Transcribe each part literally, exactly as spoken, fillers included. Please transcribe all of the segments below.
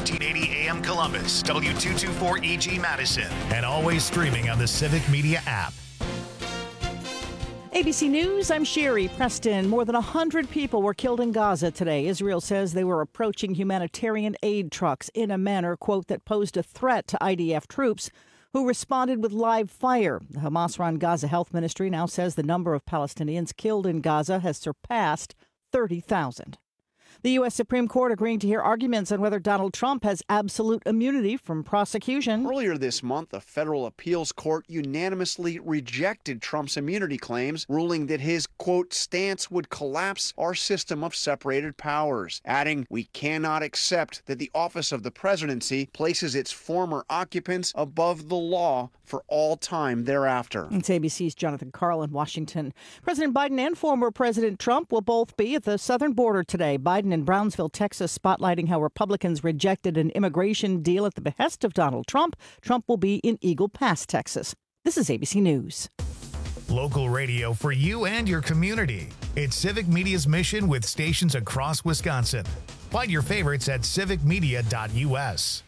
fifteen eighty A M Columbus, W two twenty-four E G Madison, and always streaming on the Civic Media app. A B C News, I'm Sherry Preston. More than one hundred people were killed in Gaza today. Israel says they were approaching humanitarian aid trucks in a manner, quote, that posed a threat to I D F troops who responded with live fire. The Hamas-run Gaza Health Ministry now says the number of Palestinians killed in Gaza has surpassed thirty thousand. The U S. Supreme Court agreeing to hear arguments on whether Donald Trump has absolute immunity from prosecution. Earlier this month, a federal appeals court unanimously rejected Trump's immunity claims, ruling that his, quote, stance would collapse our system of separated powers, adding, we cannot accept that the office of the presidency places its former occupants above the law for all time thereafter. It's A B C's Jonathan Karl in Washington. President Biden and former President Trump will both be at the southern border today. Biden in Brownsville, Texas, spotlighting how Republicans rejected an immigration deal at the behest of Donald Trump. Trump will be in Eagle Pass, Texas. This is A B C News. Local radio for you and your community. It's Civic Media's mission with stations across Wisconsin. Find your favorites at civic media dot U S.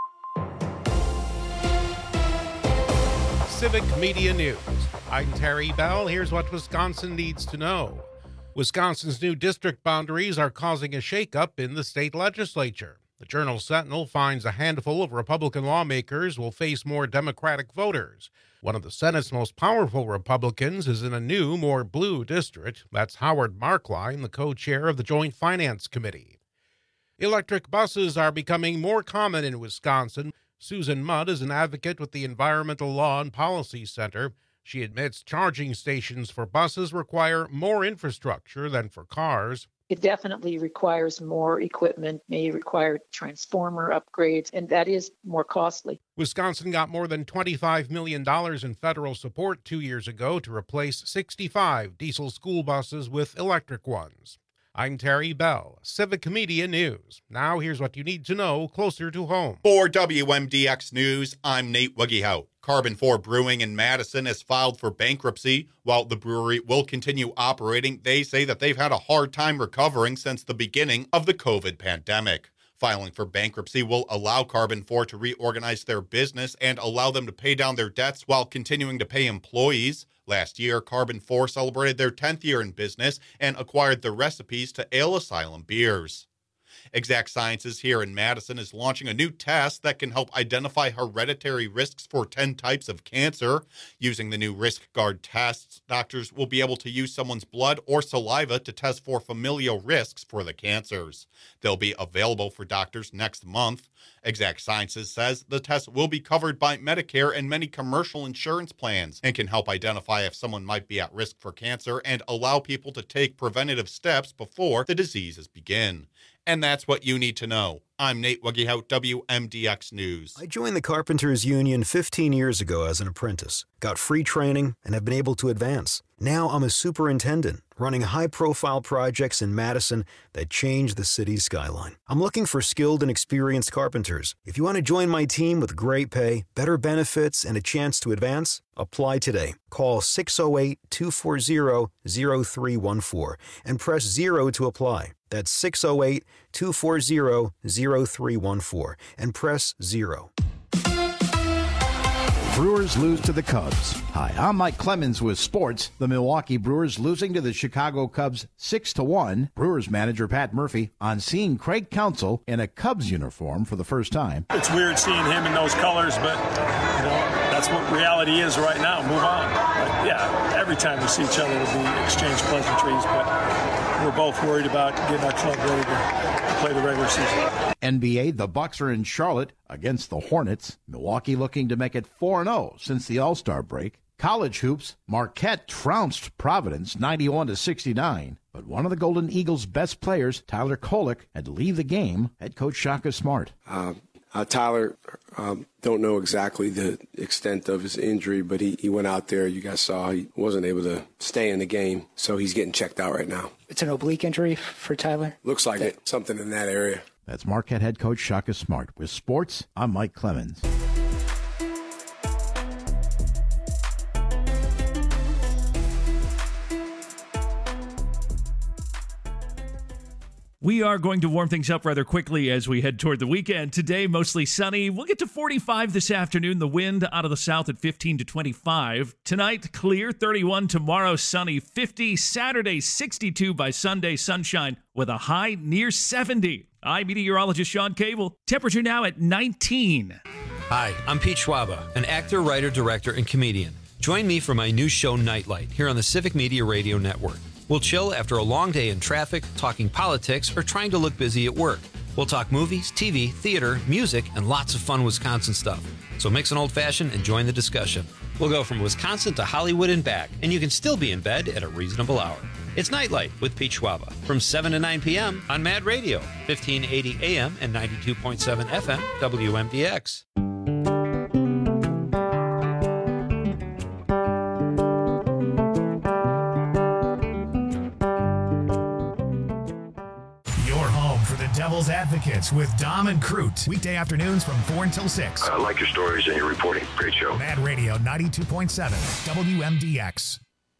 Civic Media News. I'm Terry Bell. Here's what Wisconsin needs to know. Wisconsin's new district boundaries are causing a shakeup in the state legislature. The Journal-Sentinel finds a handful of Republican lawmakers will face more Democratic voters. One of the Senate's most powerful Republicans is in a new, more blue district. That's Howard Markline, the co-chair of the Joint Finance Committee. Electric buses are becoming more common in Wisconsin. Susan Mudd is an advocate with the Environmental Law and Policy Center. She admits charging stations for buses require more infrastructure than for cars. It definitely requires more equipment, may require transformer upgrades, and that is more costly. Wisconsin got more than twenty-five million dollars in federal support two years ago to replace sixty-five diesel school buses with electric ones. I'm Terry Bell, Civic Media News. Now here's what you need to know closer to home. For W M D X News, I'm Nate Wiggyhout. Carbon four Brewing in Madison has filed for bankruptcy. While the brewery will continue operating, they say that they've had a hard time recovering since the beginning of the COVID pandemic. Filing for bankruptcy will allow Carbon four to reorganize their business and allow them to pay down their debts while continuing to pay employees. Last year, Carbon four celebrated their tenth year in business and acquired the recipes to Ale Asylum beers. Exact Sciences here in Madison is launching a new test that can help identify hereditary risks for ten types of cancer. Using the new Risk Guard tests, doctors will be able to use someone's blood or saliva to test for familial risks for the cancers. They'll be available for doctors next month. Exact Sciences says the test will be covered by Medicare and many commercial insurance plans and can help identify if someone might be at risk for cancer and allow people to take preventative steps before the diseases begin. And that's what you need to know. I'm Nate Wiggyhout, W M D X News. I joined the Carpenters Union fifteen years ago as an apprentice, got free training, and have been able to advance. Now I'm a superintendent, running high-profile projects in Madison that change the city's skyline. I'm looking for skilled and experienced carpenters. If you want to join my team with great pay, better benefits, and a chance to advance, apply today. Call six oh eight, two four zero, zero three one four and press zero to apply. That's six oh eight, two four zero, zero three one four and press zero. Brewers lose to the Cubs. Hi, I'm Mike Clemens with sports. The Milwaukee Brewers losing to the Chicago Cubs six to one. Brewers manager Pat Murphy on seeing Craig Counsell in a Cubs uniform for the first time. It's weird seeing him in those colors, but you know, that's what reality is right now. Move on. But yeah, every time we see each other, it'll be exchange pleasantries, but we're both worried about getting our club ready to, to play the regular season. N B A, the Bucks are in Charlotte against the Hornets. Milwaukee looking to make it four and oh since the All-Star break. College hoops, Marquette trounced Providence ninety-one to sixty-nine. But one of the Golden Eagles' best players, Tyler Kolek, had to leave the game. Head coach Shaka Smart. Uh, uh, Tyler, um, don't know exactly the extent of his injury, but he, he went out there. You guys saw he wasn't able to stay in the game, so he's getting checked out right now. It's an oblique injury for Tyler? Looks like it. Something in that area. That's Marquette head coach Shaka Smart. With sports, I'm Mike Clemens. We are going to warm things up rather quickly as we head toward the weekend. Today, mostly sunny. We'll get to forty-five this afternoon. The wind out of the south at fifteen to twenty-five. Tonight, clear, thirty-one. Tomorrow, sunny, fifty. Saturday, sixty-two. By Sunday, sunshine with a high near seventy. I'm meteorologist Sean Cable. Temperature now at nineteen. Hi, I'm Pete Schwaba, an actor, writer, director, and comedian. Join me for my new show, Nightlight, here on the Civic Media Radio Network. We'll chill after a long day in traffic, talking politics, or trying to look busy at work. We'll talk movies, T V, theater, music, and lots of fun Wisconsin stuff. So mix an old-fashioned and join the discussion. We'll go from Wisconsin to Hollywood and back, and you can still be in bed at a reasonable hour. It's Nightlight with Pete Schwaba from seven to nine p.m. on Mad Radio, fifteen eighty A M and ninety-two point seven F M, W M D X. Devil's Advocates with Dom and Crute. Weekday afternoons from four until six. I like your stories and your reporting. Great show. Mad Radio ninety-two point seven W M D X.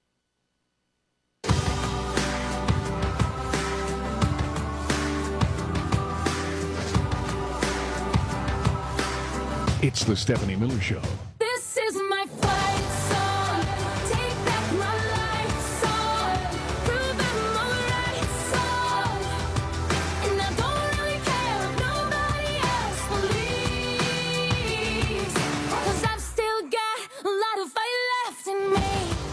It's the Stephanie Miller Show. This is my fight song. Take back my life song. Prove I'm alright song. And I don't really care if nobody else believes. Cause I've still got a lot of fight left in me.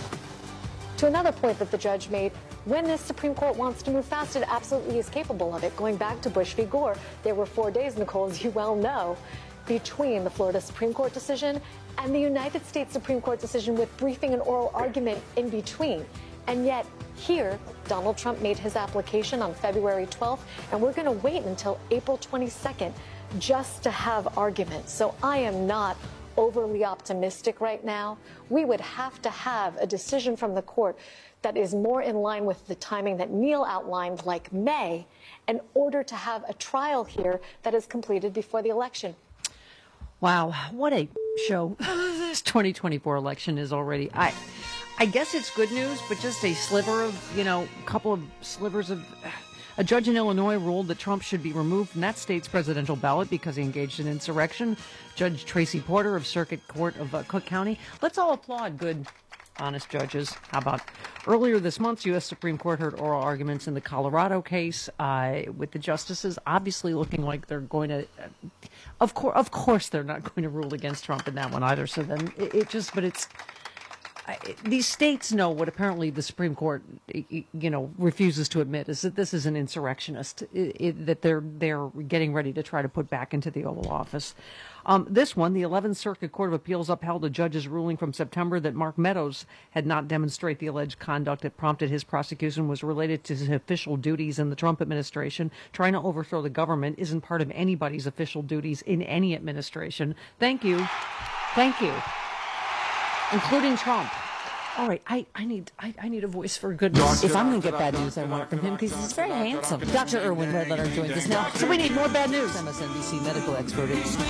To another point that the judge made, when the Supreme Court wants to move fast, it absolutely is capable of it. Going back to Bush v. Gore, there were four days, Nicole, as you well know, between the Florida Supreme Court decision and the United States Supreme Court decision, with briefing and oral argument in between. And yet here, Donald Trump made his application on February twelfth, and we're going to wait until April twenty-second just to have arguments. So I am not overly optimistic right now. We would have to have a decision from the court that is more in line with the timing that Neil outlined, like May, in order to have a trial here that is completed before the election. Wow, what a show this twenty twenty-four election is already. I I guess it's good news, but just a sliver of, you know, a couple of slivers of... A judge in Illinois ruled that Trump should be removed from that state's presidential ballot because he engaged in insurrection. Judge Tracy Porter of Circuit Court of uh, Cook County. Let's all applaud good, honest judges. How about earlier this month, U S Supreme Court heard oral arguments in the Colorado case uh, with the justices obviously looking like they're going to... Uh, Of course, of course, they're not going to rule against Trump in that one either. So then it, it just, but it's I, these states know what apparently the Supreme Court, you know, refuses to admit is that this is an insurrectionist it, it, that they're they're getting ready to try to put back into the Oval Office. Um, this one, the eleventh Circuit Court of Appeals upheld a judge's ruling from September that Mark Meadows had not demonstrated the alleged conduct that prompted his prosecution was related to his official duties in the Trump administration. Trying to overthrow the government isn't part of anybody's official duties in any administration. Thank you. Thank you. Including Trump. All right, I, I need I, I need a voice for good news. If I'm going to get bad news, I want it from him because he's very handsome. Doctor Erwin Redlener joins us now. So we need more bad news. M S N B C medical expert.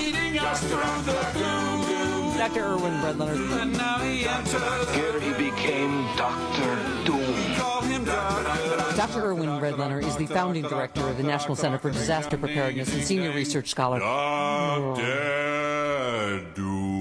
Doctor Erwin Redlener. Here he became Doctor Doom. Doctor Erwin Redlener is the founding director of the National Center for Disaster Preparedness and senior research scholar. Doctor Doom.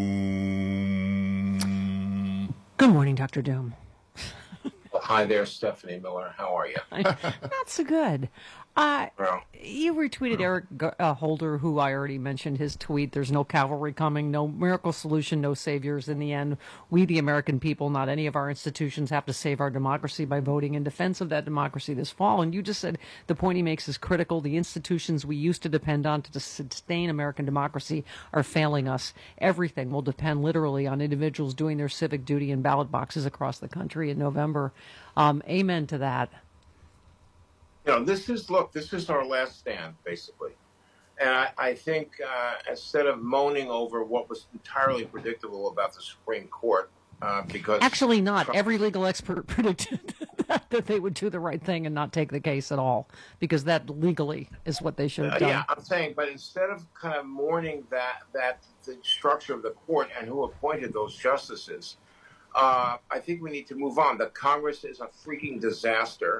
Good morning, Doctor Doom. Well, hi there, Stephanie Miller. How are you? Not so good. Uh, well, you retweeted Eric uh, Holder, who I already mentioned his tweet. There's no cavalry coming, no miracle solution, no saviors. In the end, we, the American people, not any of our institutions, have to save our democracy by voting in defense of that democracy this fall. And you just said the point he makes is critical. The institutions we used to depend on to sustain American democracy are failing us. Everything will depend literally on individuals doing their civic duty in ballot boxes across the country in November. Um, amen to that. You know, this is, look, this is our last stand, basically. And I, I think uh, instead of moaning over what was entirely predictable about the Supreme Court, uh, because... Actually not. Trump, every legal expert predicted that, that they would do the right thing and not take the case at all, because that legally is what they should have done. Uh, yeah, I'm saying, but instead of kind of mourning that, that the structure of the court and who appointed those justices, Uh, I think we need to move on. The Congress is a freaking disaster. Yeah.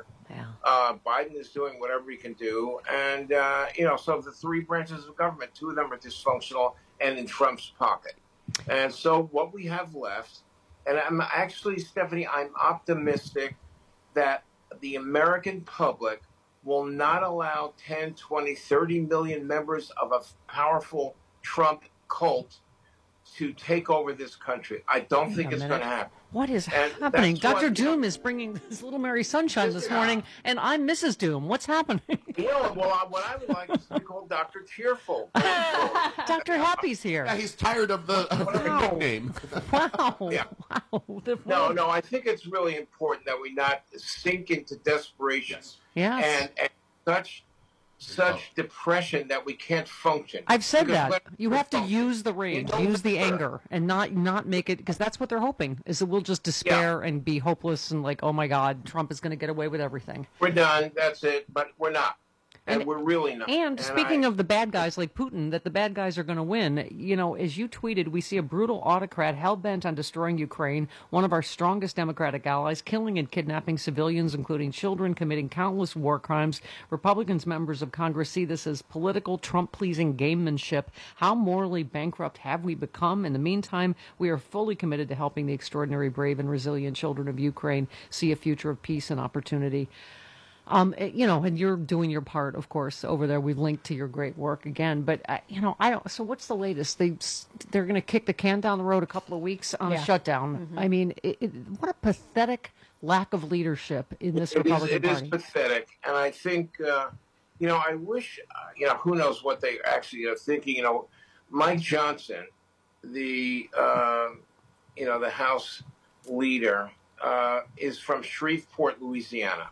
Yeah. Uh, Biden is doing whatever he can do. And, uh, you know, so the three branches of government, two of them are dysfunctional and in Trump's pocket. And so what we have left, and I'm actually, Stephanie, I'm optimistic that the American public will not allow ten, twenty, thirty million members of a powerful Trump cult to take over this country. I don't Wait think a it's minute. going to happen. What is And happening? that's Doctor what- Doom is bringing his Little Mary Sunshine this Yeah. morning, and I'm Missus Doom. What's happening? You know, well, I, what I would like is to be called Doctor Cheerful. Doctor Happy's here. Yeah, he's tired of the, of the Wow. nickname. Wow. Yeah. Wow. The- No, no, I think it's really important that we not sink into desperation Yes. and, and such such depression that we can't function. I've said Because that. when You we're have to functioning, use the rage, don't use the despair. anger, and not not make it, because that's what they're hoping, is that we'll just despair and be hopeless and like, oh my God, Trump is going to get away with everything. We're done. That's it. But we're not. And, we're really not. And speaking I- of the bad guys like Putin, that the bad guys are going to win, you know, as you tweeted, we see a brutal autocrat hell-bent on destroying Ukraine, one of our strongest democratic allies, killing and kidnapping civilians, including children, committing countless war crimes. Republicans, members of Congress, see this as political Trump-pleasing gamemanship. How morally bankrupt have we become? In the meantime, we are fully committed to helping the extraordinary, brave, and resilient children of Ukraine see a future of peace and opportunity. Um, eh, you know, and you're doing your part, of course, over there. We've linked to your great work again, but uh, you know, I don't. So, what's the latest? They they're going to kick the can down the road a couple of weeks on Yeah. a shutdown. Mhm. I mean, it, it, what a pathetic lack of leadership in this It is, Republican it is Party. pathetic, and I think, uh, you know, I wish, uh, you know, who knows what they actually are thinking. You know, Mike Johnson, the, uh, you know, the House leader, uh, is from Shreveport, Louisiana,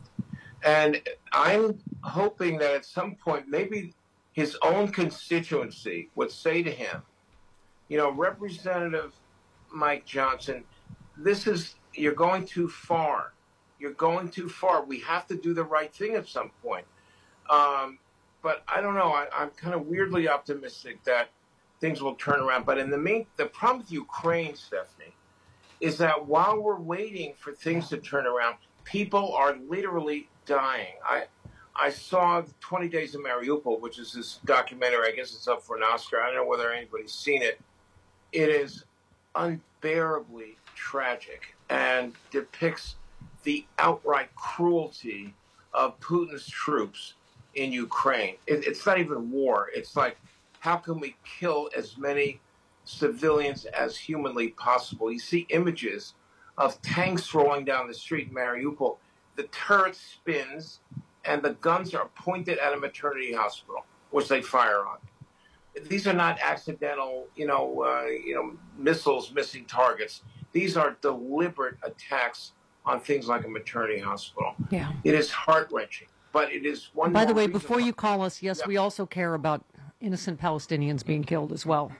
and I'm hoping that at some point, maybe his own constituency would say to him, you know, Representative Mike Johnson, this is, you're going too far. You're going too far. We have to do the right thing at some point. Um, but I don't know. I, I'm kind of weirdly optimistic that things will turn around. But in the mean, the problem with Ukraine, Stephanie, is that while we're waiting for things to turn around, people are literally dying. I I saw twenty Days of Mariupol, which is this documentary. I guess it's up for an Oscar. I don't know whether anybody's seen it. It is unbearably tragic and depicts the outright cruelty of Putin's troops in Ukraine. It, it's not even war. It's like, how can we kill as many civilians as humanly possible? You see images of tanks rolling down the street in Mariupol. The turret spins, and the guns are pointed at a maternity hospital, which they fire on. These are not accidental, you know, uh, you know, missiles missing targets. These are deliberate attacks on things like a maternity hospital. Yeah. It is heart-wrenching, but it is one. By the more way, reason before why- you call us, yes, we also care about innocent Palestinians being killed as well.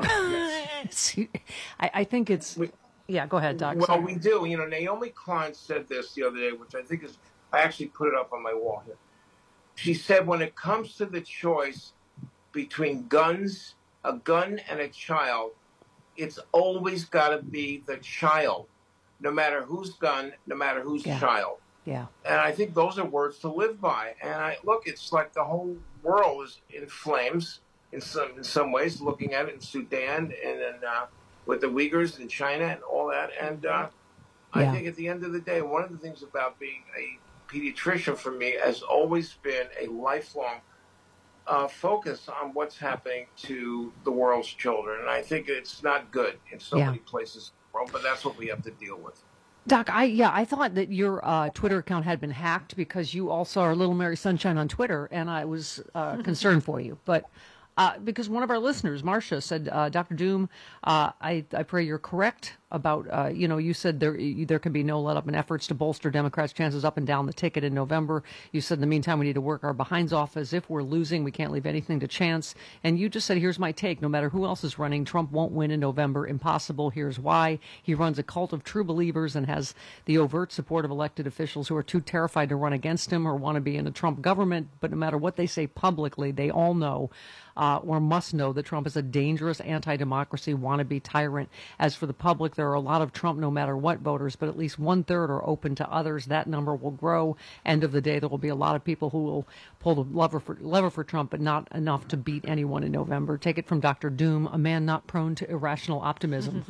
I, I think it's. Yeah, go ahead, Doc. Well, Sorry. we do. You know, Naomi Klein said this the other day, which I think is, I actually put it up on my wall here. She said, when it comes to the choice between guns, a gun and a child, it's always got to be the child, no matter whose gun, no matter whose Yeah. child. Yeah. And I think those are words to live by. And I look, it's like the whole world is in flames in some in some ways. Looking at it in Sudan and then uh, with the Uyghurs in China and all that. And uh, I Yeah. think at the end of the day, one of the things about being a pediatrician for me has always been a lifelong uh, focus on what's happening to the world's children. And I think it's not good in so Yeah. many places in the world, but that's what we have to deal with. Doc, I yeah, I thought that your uh, Twitter account had been hacked because you also are Little Mary Sunshine on Twitter, and I was uh, concerned for you. But uh, because one of our listeners, Marcia, said, uh, Doctor Doom, uh, I, I pray you're correct about, uh, you know, you said there there can be no let-up in efforts to bolster Democrats' chances up and down the ticket in November. You said in the meantime we need to work our behinds off as if we're losing. We can't leave anything to chance. And you just said, here's my take. No matter who else is running, Trump won't win in November. Impossible. Here's why. He runs a cult of true believers and has the overt support of elected officials who are too terrified to run against him or want to be in a Trump government. But no matter what they say publicly, they all know uh, or must know that Trump is a dangerous anti-democracy wannabe tyrant. As for the public, they're there are a lot of Trump no matter what voters, but at least one third are open to others. That number will grow. End of the day, there will be a lot of people who will pull the lever for, lever for Trump, but not enough to beat anyone in November. Take it from Doctor Doom, a man not prone to irrational optimism.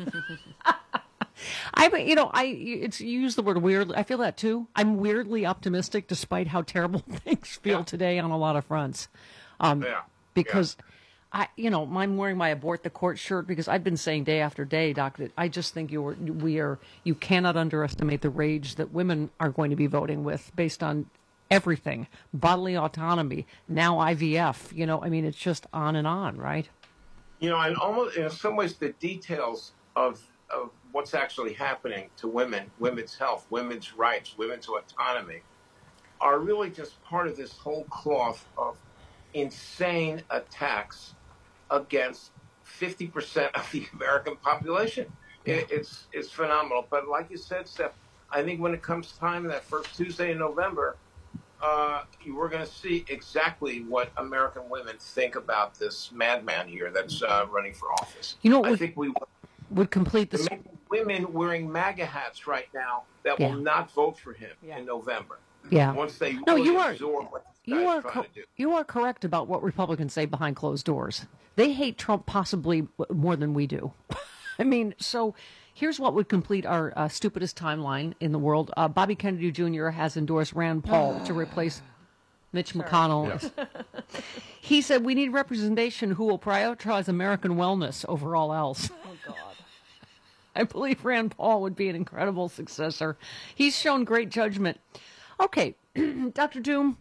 I, you know, I it's you use the word weird. I feel that too. I'm weirdly optimistic, despite how terrible things feel yeah. today on a lot of fronts. Um, yeah. Because, yeah. I, you know, I'm wearing my abort the court shirt because I've been saying day after day, Doc, that I just think you're we are you cannot underestimate the rage that women are going to be voting with based on everything, bodily autonomy, now I V F. You know, I mean, it's just on and on, right? You know, and almost in some ways, the details of of what's actually happening to women, women's health, women's rights, women's autonomy, are really just part of this whole cloth of insane attacks against fifty percent of the American population. It, it's it's phenomenal. But like you said, Steph, I think when it comes time, that first Tuesday in November, uh, you we're going to see exactly what American women think about this madman here that's uh, running for office. You know, I would, think we would complete this. Women wearing MAGA hats right now that Yeah. will not vote for him in November. Yeah. Once they No, really you are- absorb what this You guy's are trying co- to do. you are correct about what Republicans say behind closed doors. They hate Trump possibly w- more than we do. I mean, so here's what would complete our uh, stupidest timeline in the world. Uh, Bobby Kennedy Junior has endorsed Rand Paul to replace Mitch McConnell. He said we need representation who will prioritize American wellness over all else. Oh, God. I believe Rand Paul would be an incredible successor. He's shown great judgment. Okay, Doctor Doom,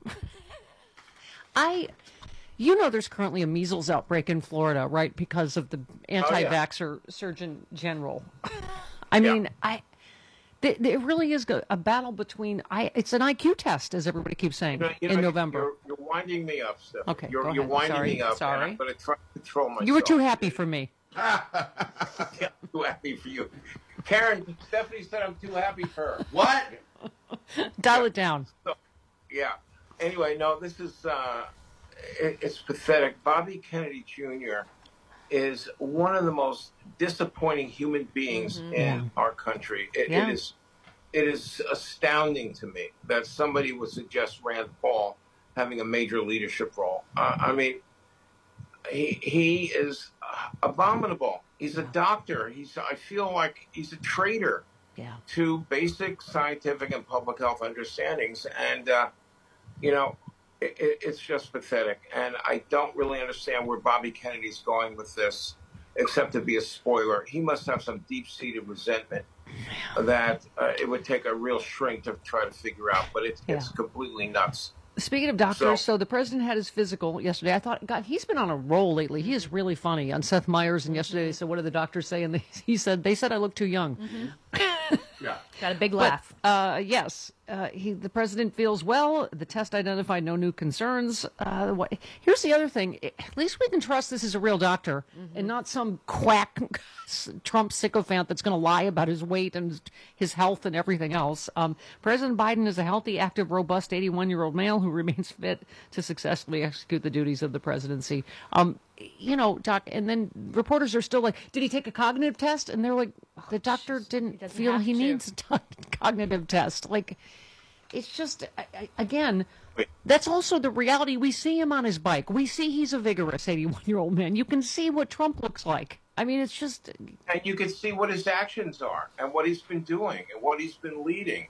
I, you know there's currently a measles outbreak in Florida, right, because of the anti-vaxxer Surgeon General. I mean, I, th- there really is a battle between, I. it's an I Q test, as everybody keeps saying, You know, you in know, November. You're, you're winding me up, Steph. Okay, You're, go you're ahead. winding Sorry, me up. sorry. And I'm going to try to control myself. You were too happy for me. Yeah, I'm too happy for you. Karen, Stephanie said I'm too happy for her. What? Dial it down. So, yeah. Anyway, no, this is, uh, it, it's pathetic. Bobby Kennedy Junior is one of the most disappointing human beings Mhm. in Yeah. our country. It, Yeah. it is it is astounding to me that somebody would suggest Rand Paul having a major leadership role. Uh, I mean, he he is uh, abominable. He's a doctor. He's I feel like he's a traitor Yeah. to basic scientific and public health understandings, and uh, you know, it, it, it's just pathetic. And I don't really understand where Bobby Kennedy's going with this, except to be a spoiler. He must have some deep-seated resentment that uh, it would take a real shrink to try to figure out. But it's it's Yeah. completely nuts. Speaking of doctors, So- so, the president had his physical yesterday. I thought, God, he's been on a roll lately. He is really funny. On Seth Meyers, and yesterday they said, "What did the doctors say?" And they, he said, "They said I look too young." Yeah. Got a big But, laugh. uh, yes, uh, he, the president feels well. The test identified no new concerns. Uh, what, here's the other thing. At least we can trust this is a real doctor and not some quack Trump sycophant that's going to lie about his weight and his health and everything else. Um, President Biden is a healthy, active, robust eighty-one-year-old male who remains fit to successfully execute the duties of the presidency. Um, you know, Doc, and then reporters are still like, did he take a cognitive test? And they're like, the doctor didn't doesn't feel have he to. needs a cognitive test. Like, it's just, I- I- again, that's also the reality. We see him on his bike. We see he's a vigorous eighty-one-year-old man. You can see what Trump looks like. I mean, it's just, And you can see what his actions are and what he's been doing and what he's been leading.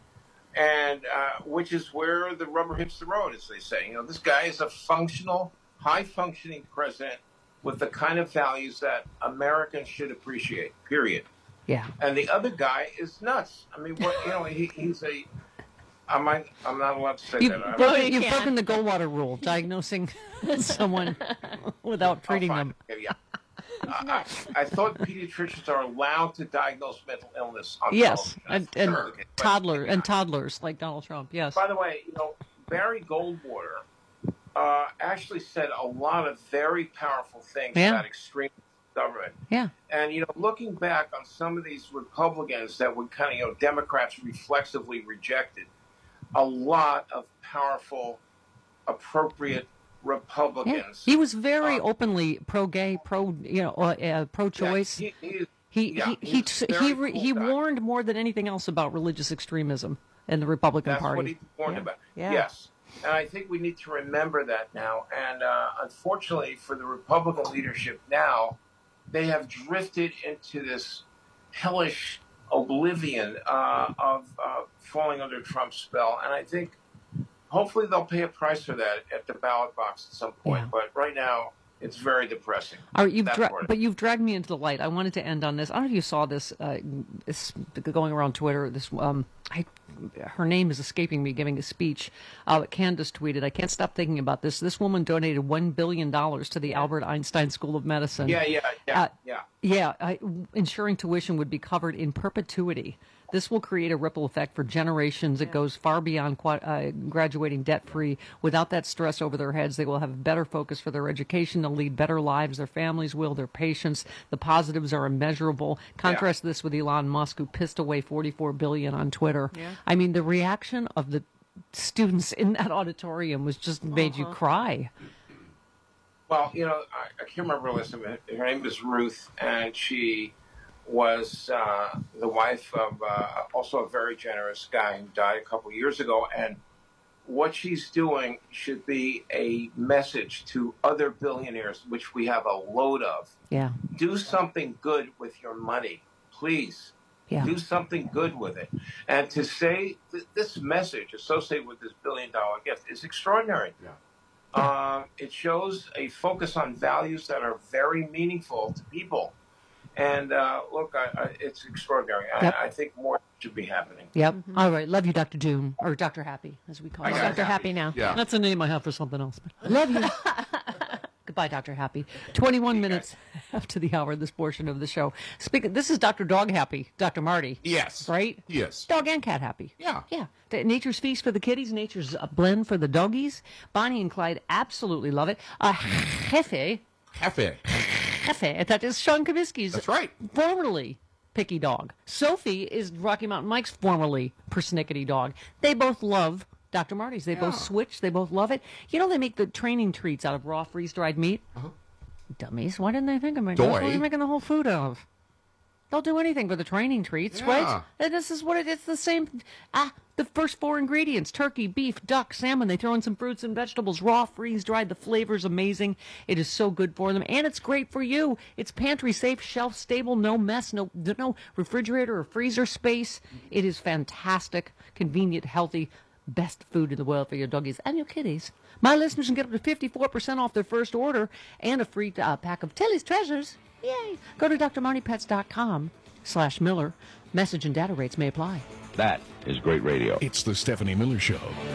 And uh, which is where the rubber hits the road, as they say. You know, this guy is a functional, high-functioning president with the kind of values that Americans should appreciate, period. yeah. And the other guy is nuts. I mean, what you know, he, he's a. I'm not, I'm not allowed to say You, that. I- broken, you you've can't. broken the Goldwater rule, diagnosing someone without I'll treating find them. it, yeah. I, I I thought pediatricians are allowed to diagnose mental illness on Yes, television. and, and Sure. Okay, but- toddler and toddlers like Donald Trump. Yes. By the way, you know, Barry Goldwater uh, actually said a lot of very powerful things Yeah. about extreme government. Yeah. And, you know, looking back on some of these Republicans that would kind of, you know, Democrats reflexively rejected, a lot of powerful, appropriate Yeah. Republicans. He was very Uh, openly pro-gay, pro, you know, uh, uh, pro-choice. Yeah, he, he is He Yeah, he he he's he, very he, re- cool he guy. warned more than anything else about religious extremism in the Republican That's Party. what he warned Yeah. about. Yeah. Yes. And I think we need to remember that now. And uh, unfortunately for the Republican leadership now, they have drifted into this hellish oblivion uh, of uh, falling under Trump's spell. And I think hopefully they'll pay a price for that at the ballot box at some point. Yeah. But right now, it's very depressing. All right, you've That dra- part of it. but you've dragged me into the light. I wanted to end on this. I don't know if you saw this. Uh, it's going around Twitter. This um, I, her name is escaping me. Giving a speech. Uh, that Candace tweeted. I can't stop thinking about this. This woman donated one billion dollars to the Albert Einstein School of Medicine. Yeah, yeah, yeah, Uh, yeah. Yeah, I, ensuring tuition would be covered in perpetuity. This will create a ripple effect for generations. It goes far beyond qua- uh, graduating debt-free. Without that stress over their heads, they will have a better focus for their education. They'll lead better lives. Their families will. Their patients. The positives are immeasurable. Contrast this with Elon Musk, who pissed away forty-four billion dollars on Twitter. Yeah. I mean, the reaction of the students in that auditorium was just made you Uh-huh. cry. Well, you know, I, I can't remember her last name. Her name is Ruth, and she was uh, the wife of uh, also a very generous guy who died a couple years ago. And what she's doing should be a message to other billionaires, which we have a load of. Yeah. Do something good with your money, please. Yeah. Do something good with it. And to say th- this message associated with this billion dollar gift is extraordinary. Yeah. Uh, it shows a focus on values that are very meaningful to people. And uh, look, I, I, it's extraordinary. Yep. I, I think more should be happening. Yep. All right. Love you, Doctor Doom, or Doctor Happy, as we call I him. got Doctor Happy. Happy now. Yeah. That's a name I have for something else. But I love you. Goodbye, Doctor Happy. twenty-one minutes after the hour of this portion of the show. Speaking, this is Doctor Dog Happy, Doctor Marty. Yes. Right? Yes. Dog and cat happy. Yeah. Yeah. The Nature's Feast for the kitties, Nature's uh, Blend for the doggies. Bonnie and Clyde absolutely love it. Uh, Jefe. Jefe. Jefe. That is Sean Kabisky's. That's right. Formerly picky dog. Sophie is Rocky Mountain Mike's formerly persnickety dog. They both love Doctor Marty's. They both switch. They both love it. You know, they make the training treats out of raw freeze-dried meat. Uh-huh. Dummies. Why didn't they think of it? That's what Doy. they're making the whole food out of. They'll do anything for the training treats, Yeah. right? And this is what it, it's the same. Ah, the first four ingredients: turkey, beef, duck, salmon. They throw in some fruits and vegetables, raw, freeze-dried. The flavor's amazing. It is so good for them, and it's great for you. It's pantry safe, shelf stable, no mess, no no refrigerator or freezer space. It is fantastic, convenient, healthy. Best food in the world for your doggies and your kitties. My listeners can get up to fifty-four percent off their first order and a free uh, pack of Tilly's Treasures. Yay! Go to drmartypets.com slash Miller. Message and data rates may apply. That is great radio. It's the Stephanie Miller Show.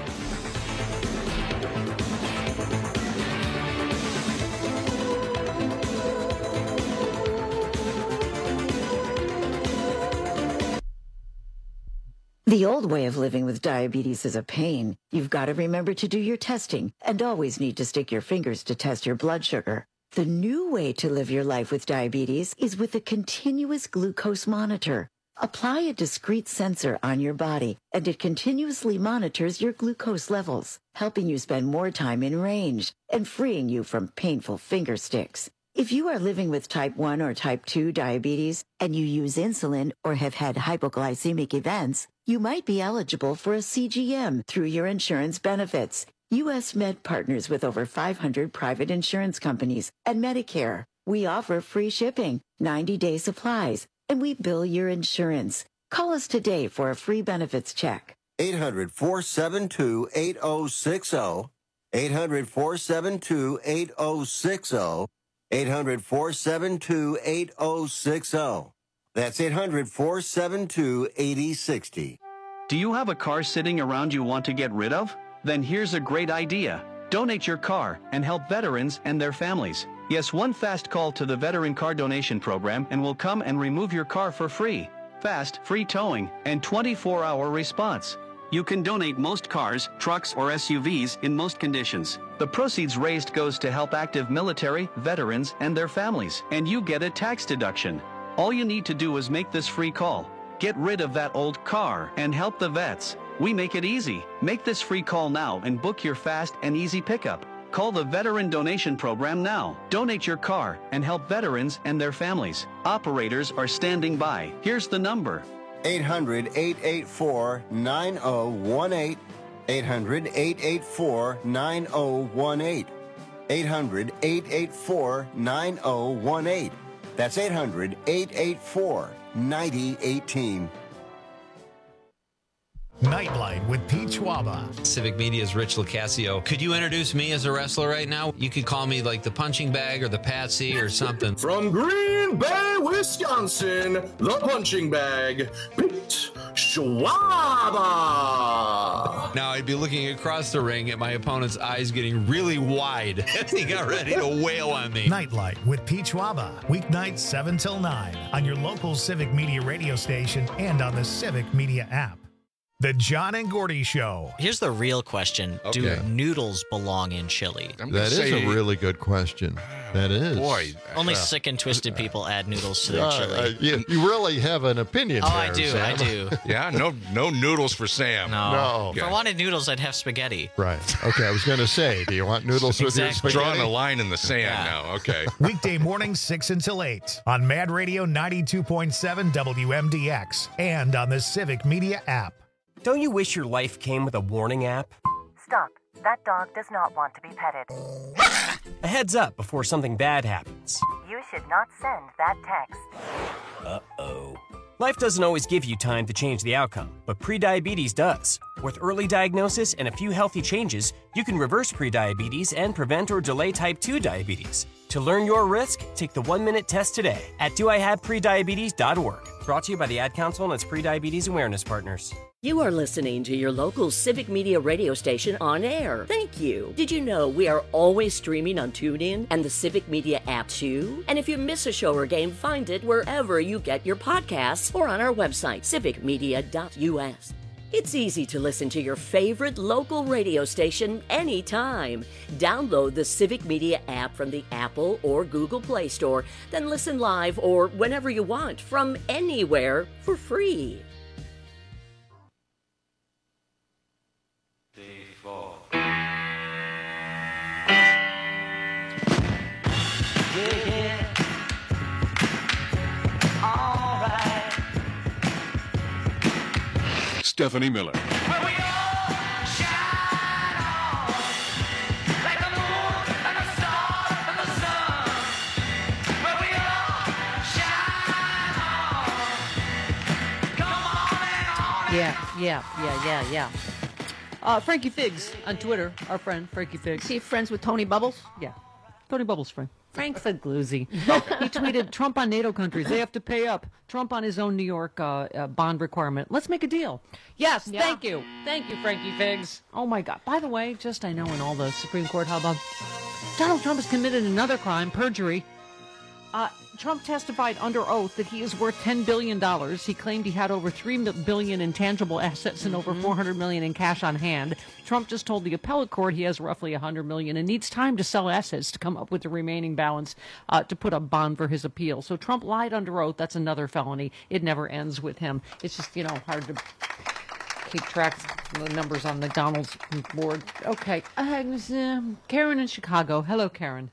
The old way of living with diabetes is a pain. You've got to remember to do your testing and always need to stick your fingers to test your blood sugar. The new way to live your life with diabetes is with a continuous glucose monitor. Apply a discrete sensor on your body, and it continuously monitors your glucose levels, helping you spend more time in range and freeing you from painful finger sticks. If you are living with type one or type two diabetes and you use insulin or have had hypoglycemic events, you might be eligible for a C G M through your insurance benefits. U S Med partners with over five hundred private insurance companies and Medicare. We offer free shipping, ninety-day supplies, and we bill your insurance. Call us today for a free benefits check. eight hundred, four seven two, eight oh six oh. eight hundred, four seven two, eight oh six oh. eight hundred, four seven two, eight oh six oh. That's eight hundred, four seven two, eight oh six oh. Do you have a car sitting around you want to get rid of? Then here's a great idea. Donate your car and help veterans and their families. Yes, one fast call to the Veteran Car Donation Program and we'll come and remove your car for free. Fast, free towing, and twenty-four hour response. You can donate most cars, trucks, or S U Vs in most conditions. The proceeds raised goes to help active military, veterans, and their families, and you get a tax deduction. All you need to do is make this free call. Get rid of that old car and help the vets. We make it easy. Make this free call now and book your fast and easy pickup. Call the Veteran Donation Program now. Donate your car and help veterans and their families. Operators are standing by. Here's the number. eight hundred, eight eight four, nine oh one eight. eight hundred, eight eight four, nine oh one eight. eight hundred, eight eight four, nine oh one eight. That's eight hundred, eight eight four, nine oh one eight. Nightlight with Pete Schwaba. Civic Media's Rich Locascio. Could you introduce me as a wrestler right now? You could call me like the punching bag or the Patsy or something. From Green Bay, Wisconsin, the punching bag, Pete Schwaba. Now I'd be looking across the ring at my opponent's eyes getting really wide as he got ready to wail on me. Nightlight with Pete Schwaba. Weeknights seven till nine on your local Civic Media radio station and on the Civic Media app. The John and Gordy Show. Here's the real question. Okay. Do noodles belong in chili? That is a really good question. That is. Boy. Only uh, sick and twisted people add noodles to their uh, chili. uh, you, you really have an opinion Oh, there, I do, Sam. I do. Yeah, no no noodles for Sam. No. No. If I wanted noodles, I'd have spaghetti. Right. Okay, I was going to say, do you want noodles with your Exactly. spaghetti? Drawing a line in the sand Yeah. now. Okay. Weekday mornings six until eight on Mad Radio ninety-two point seven W M D X and on the Civic Media app. Don't you wish your life came with a warning app? Stop. That dog does not want to be petted. A heads up before something bad happens. You should not send that text. Uh-oh. Life doesn't always give you time to change the outcome, but prediabetes does. With early diagnosis and a few healthy changes, you can reverse prediabetes and prevent or delay type two diabetes. To learn your risk, take the one-minute test today at do I have prediabetes dot org. Brought to you by the Ad Council and its prediabetes awareness partners. You are listening to your local Civic Media radio station on air. Thank you. Did you know we are always streaming on TuneIn and the Civic Media app too? And if you miss a show or game, find it wherever you get your podcasts or on our website, civic media dot U S. It's easy to listen to your favorite local radio station anytime. Download the Civic Media app from the Apple or Google Play Store, then listen live or whenever you want from anywhere for free. Stephanie Miller. Yeah, yeah, yeah, yeah, yeah. Uh, Frankie Figs on Twitter, our friend Frankie Figs. Is he friends with Tony Bubbles? Yeah, Tony Bubbles' friend. Frank Figluzzi. He tweeted, Trump on NATO countries, they have to pay up. Trump on his own New York uh, uh, bond requirement. Let's make a deal. Yes, Yeah. thank you. Thank you, Frankie Figs. Oh, my God. By the way, just I know in all the Supreme Court hubbub, Donald Trump has committed another crime, perjury. Uh, Trump testified under oath that he is worth ten billion dollars. He claimed he had over three billion dollars in intangible assets and over four hundred million dollars in cash on hand. Trump just told the appellate court he has roughly one hundred million dollars and needs time to sell assets to come up with the remaining balance uh, to put up bond for his appeal. So Trump lied under oath. That's another felony. It never ends with him. It's just, you know, hard to keep track of the numbers on the Donald's board. Okay. Uh, um, Karen in Chicago. Hello, Karen.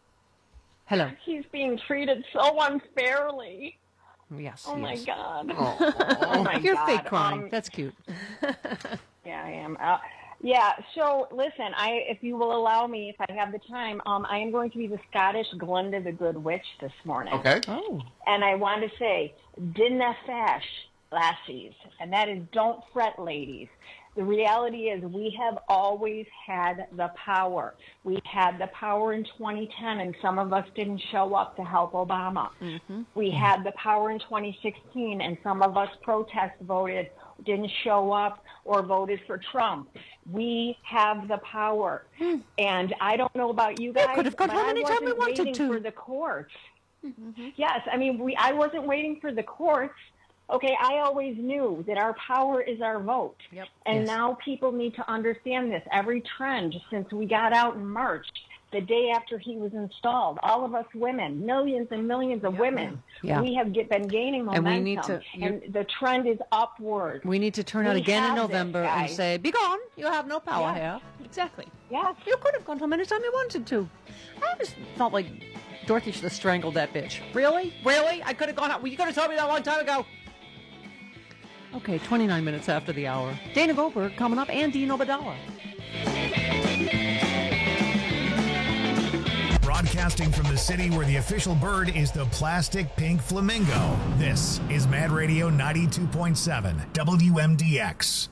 Hello. He's being treated so unfairly. Yes. Oh he my is. God. Oh, Oh my You're God. fake crying. Um, That's cute. Yeah, I am. Uh, yeah. So listen, I if you will allow me, if I have the time, um, I am going to be the Scottish Glenda the Good Witch this morning. Okay. Oh. And I want to say, dinna fash, lassies, and that is don't fret, ladies. The reality is we have always had the power. We had the power in twenty ten, and some of us didn't show up to help Obama. Mm-hmm. We had the power in twenty sixteen, and some of us protest voted, didn't show up, or voted for Trump. We have the power. And I don't know about you guys, could have gone but home I anytime we wasn't wanted waiting to. for the courts. Yes, I mean, we. I wasn't waiting for the courts. Okay, I always knew that our power is our vote. Yep. And Yes. now people need to understand this. Every trend since we got out in March the day after he was installed. All of us women, millions and millions of women, Yeah. we have get, been gaining momentum, And we need to- and the trend is upward. We need to turn out We again in have this, November and guys. say, be gone. You have no power Yeah. here. Exactly. Yes. You could have gone home anytime you wanted to. I just felt like Dorothy should have strangled that bitch. Really? Really? I could have gone out. Well, you could have told me that a long time ago. Okay, twenty-nine minutes after the hour. Dana Goldberg coming up and Dean Obadala. Broadcasting from the city where the official bird is the plastic pink flamingo. This is Mad Radio ninety-two point seven W M D X.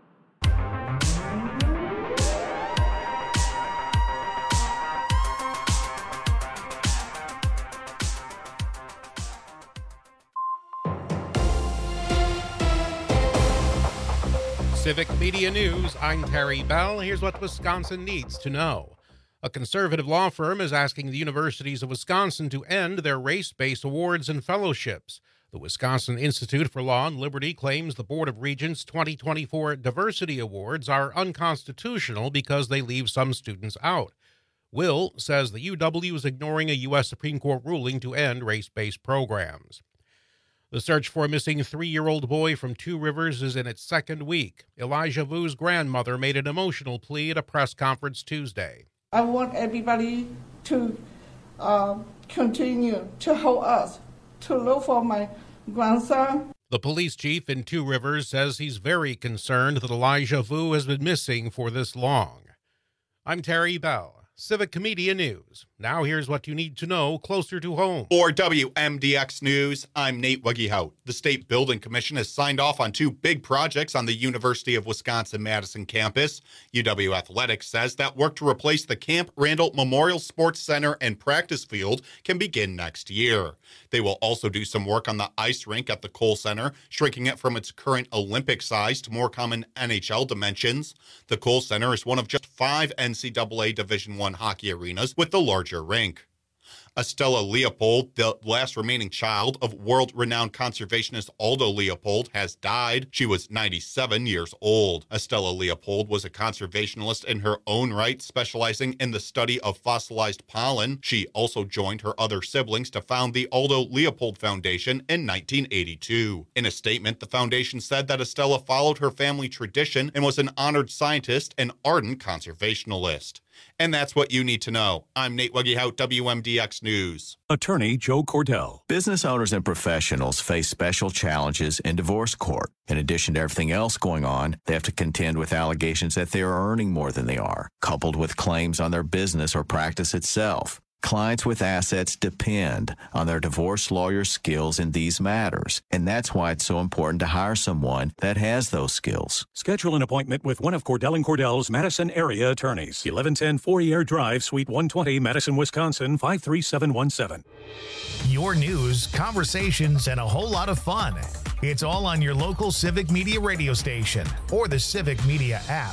Civic Media News, I'm Terry Bell. Here's what Wisconsin needs to know. A conservative law firm is asking the universities of Wisconsin to end their race-based awards and fellowships. The Wisconsin Institute for Law and Liberty claims the Board of Regents' twenty twenty-four Diversity Awards are unconstitutional because they leave some students out. Will says the U W is ignoring a U S Supreme Court ruling to end race-based programs. The search for a missing three-year-old boy from Two Rivers is in its second week. Elijah Vu's grandmother made an emotional plea at a press conference Tuesday. I want everybody to uh, continue to help us to look for my grandson. The police chief in Two Rivers says he's very concerned that Elijah Vu has been missing for this long. I'm Terry Bell. Civic Media News. Now here's what you need to know closer to home. For W M D X News, I'm Nate Wuggehout. The State Building Commission has signed off on two big projects on the University of Wisconsin-Madison campus. U W Athletics says that work to replace the Camp Randall Memorial Sports Center and practice field can begin next year. They will also do some work on the ice rink at the Kohl Center, shrinking it from its current Olympic size to more common N H L dimensions. The Kohl Center is one of just five N C double A Division I hockey arenas with the larger rink. Estella Leopold, the last remaining child of world-renowned conservationist Aldo Leopold, has died. She was ninety-seven years old. Estella Leopold was a conservationist in her own right, specializing in the study of fossilized pollen. She also joined her other siblings to found the Aldo Leopold Foundation in nineteen eighty-two. In a statement, the foundation said that Estella followed her family tradition and was an honored scientist and ardent conservationalist. And that's what you need to know. I'm Nate Wuggehout, W M D X News. Attorney Joe Cordell. Business owners and professionals face special challenges in divorce court. In addition to everything else going on, they have to contend with allegations that they are earning more than they are, coupled with claims on their business or practice itself. Clients with assets depend on their divorce lawyer's skills in these matters, and that's why it's so important to hire someone that has those skills. Schedule an appointment with one of Cordell and Cordell's Madison area attorneys. eleven ten Fourier Drive, Suite one twenty, Madison, Wisconsin, five three seven one seven. Your news, conversations, and a whole lot of fun. It's all on your local Civic Media radio station or the Civic Media app.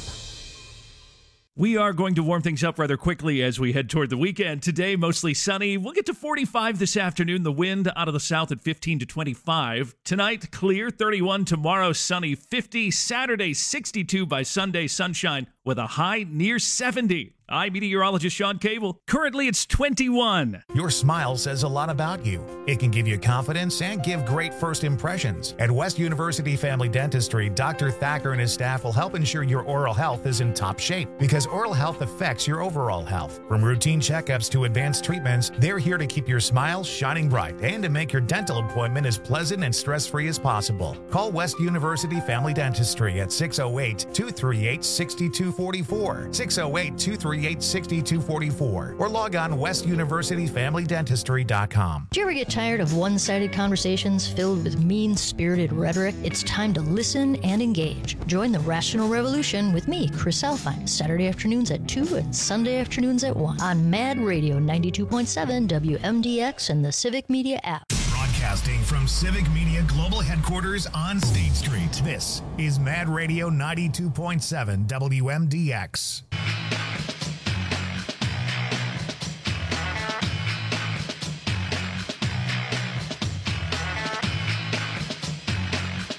We are going to warm things up rather quickly as we head toward the weekend. Today, mostly sunny. We'll get to forty-five this afternoon. The wind out of the south at fifteen to twenty-five. Tonight, clear, thirty-one. Tomorrow, sunny, fifty. Saturday, sixty-two. By Sunday, sunshine with a high near seventy. I'm meteorologist Sean Cable. Currently, it's twenty-one. Your smile says a lot about you. It can give you confidence and give great first impressions. At West University Family Dentistry, Doctor Thacker and his staff will help ensure your oral health is in top shape because oral health affects your overall health. From routine checkups to advanced treatments, they're here to keep your smile shining bright and to make your dental appointment as pleasant and stress-free as possible. Call West University Family Dentistry at six oh eight, two three eight, six two four four, six oh eight, two three eight, six two four four, or log on west university family dentistry dot com. Do you ever get tired of one-sided conversations filled with mean-spirited rhetoric? It's time to listen and engage. Join the Rational Revolution with me, Chris Alpine, Saturday afternoons at two and Sunday afternoons at one on Mad Radio ninety-two point seven W M D X and the Civic Media app. Broadcasting from Civic Media Global Headquarters on State Street, this is Mad Radio ninety-two point seven W M D X.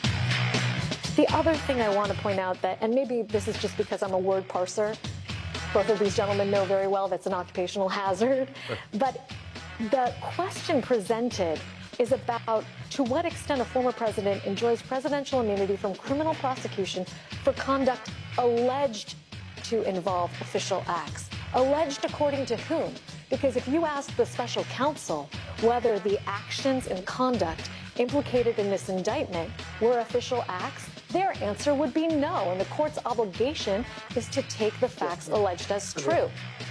The other thing I want to point out that, and maybe this is just because I'm a word parser, both of these gentlemen know very well that's an occupational hazard. But the question presented is about to what extent a former president enjoys presidential immunity from criminal prosecution for conduct alleged to involve official acts. Alleged according to whom? Because if you ask the special counsel whether the actions and conduct implicated in this indictment were official acts, their answer would be no, and the court's obligation is to take the facts alleged as true.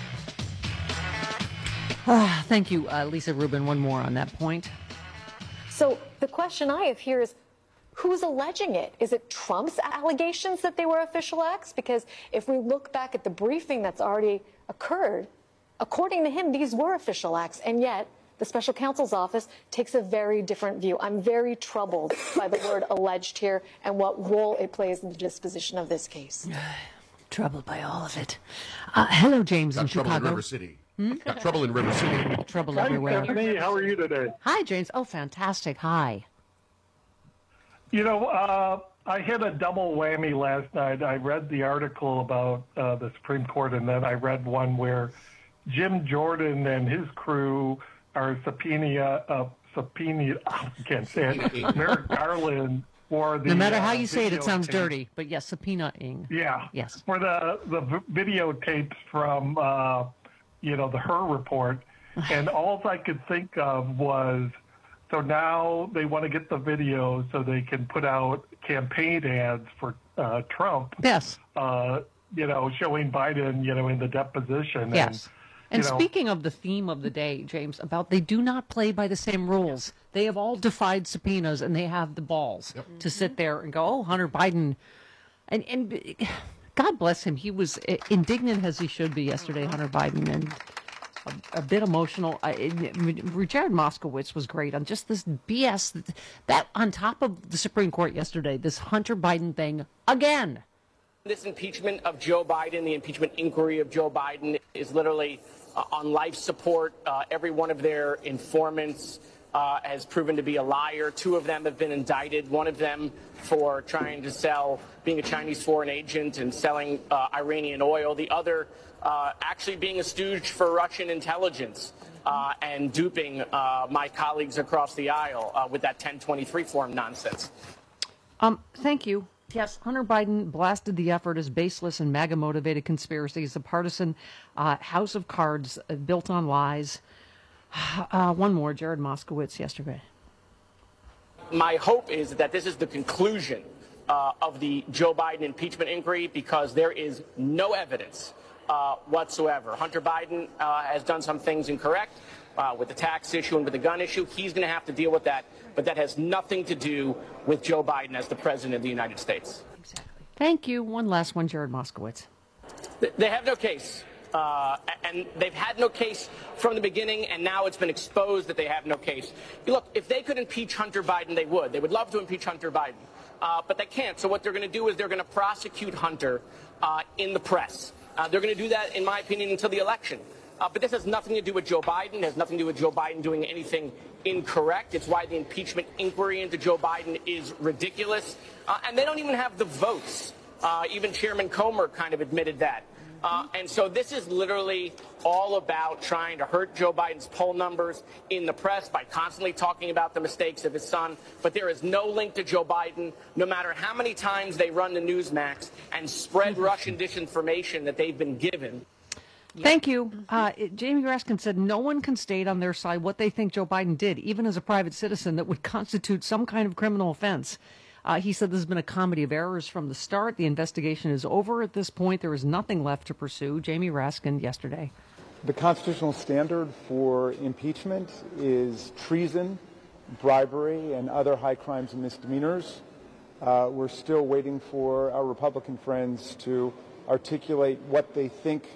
Ah, thank you, uh, Lisa Rubin. One more on that point. So the question I have here is, who's alleging it? Is it Trump's allegations that they were official acts? Because if we look back at the briefing that's already occurred, according to him, these were official acts, and yet the special counsel's office takes a very different view. I'm very troubled by the word alleged here and what role it plays in the disposition of this case. Troubled by all of it. Uh, hello, James Got in trouble Chicago. in River City. Hmm? Got trouble in River City. Trouble Hi, everywhere. Stephanie. How are you today? Hi, James. Oh, fantastic. Hi. You know, uh, I hit a double whammy last night. I read the article about uh, the Supreme Court, and then I read one where Jim Jordan and his crew are subpoena, uh, subpoena, I can't say it, Merrick Garland for the. No matter how uh, you say it, it sounds videotape. dirty. But yes, subpoenaing. Yeah. Yes. For the the v- videotapes from, uh, you know, the Her report, and all I could think of was, so now they want to get the video so they can put out campaign ads for uh, Trump. Yes. Uh, you know, showing Biden, you know, in the deposition. Yes. And, And you know, speaking of the theme of the day, James, about they do not play by the same rules. They have all defied subpoenas, and they have the balls to sit there and go, "Oh, Hunter Biden," and and God bless him. He was indignant as he should be yesterday, Hunter Biden, and a, a bit emotional. I, it, Jared Moskowitz was great on just this B S that, that on top of the Supreme Court yesterday. This Hunter Biden thing again. This impeachment of Joe Biden, the impeachment inquiry of Joe Biden, is literally uh, on life support. Uh, every one of their informants uh, has proven to be a liar. Two of them have been indicted. One of them for trying to sell, being a Chinese foreign agent and selling uh, Iranian oil. The other uh, actually being a stooge for Russian intelligence uh, and duping uh, my colleagues across the aisle uh, with that ten twenty-three form nonsense. Um, thank you. Yes, Hunter Biden blasted the effort as baseless and MAGA-motivated conspiracy. It's a partisan uh, house of cards uh, built on lies. Uh, one more, Jared Moskowitz yesterday. My hope is that this is the conclusion uh, of the Joe Biden impeachment inquiry, because there is no evidence uh, whatsoever. Hunter Biden uh, has done some things incorrect uh, with the tax issue and with the gun issue. He's going to have to deal with that. But that has nothing to do with Joe Biden as the president of the United States. Thank you. One last one, Jared Moskowitz. They have no case. Uh, and they've had no case from the beginning, and now it's been exposed that they have no case. Look, if they could impeach Hunter Biden, they would. They would love to impeach Hunter Biden. Uh, but they can't. So what they're going to do is they're going to prosecute Hunter uh, in the press. Uh, they're going to do that, in my opinion, until the election. Uh, but this has nothing to do with Joe Biden. It has nothing to do with Joe Biden doing anything incorrect. It's why the impeachment inquiry into Joe Biden is ridiculous. Uh, and they don't even have the votes. Uh, even Chairman Comer kind of admitted that. Uh, and so this is literally all about trying to hurt Joe Biden's poll numbers in the press by constantly talking about the mistakes of his son. But there is no link to Joe Biden, no matter how many times they run the Newsmax and spread Russian disinformation that they've been given. Thank you. Uh, Jamie Raskin said no one can state on their side what they think Joe Biden did, even as a private citizen, that would constitute some kind of criminal offense. Uh, he said this has been a comedy of errors from the start. The investigation is over at this point. There is nothing left to pursue. Jamie Raskin yesterday. The constitutional standard for impeachment is treason, bribery, and other high crimes and misdemeanors. Uh, we're still waiting for our Republican friends to articulate what they think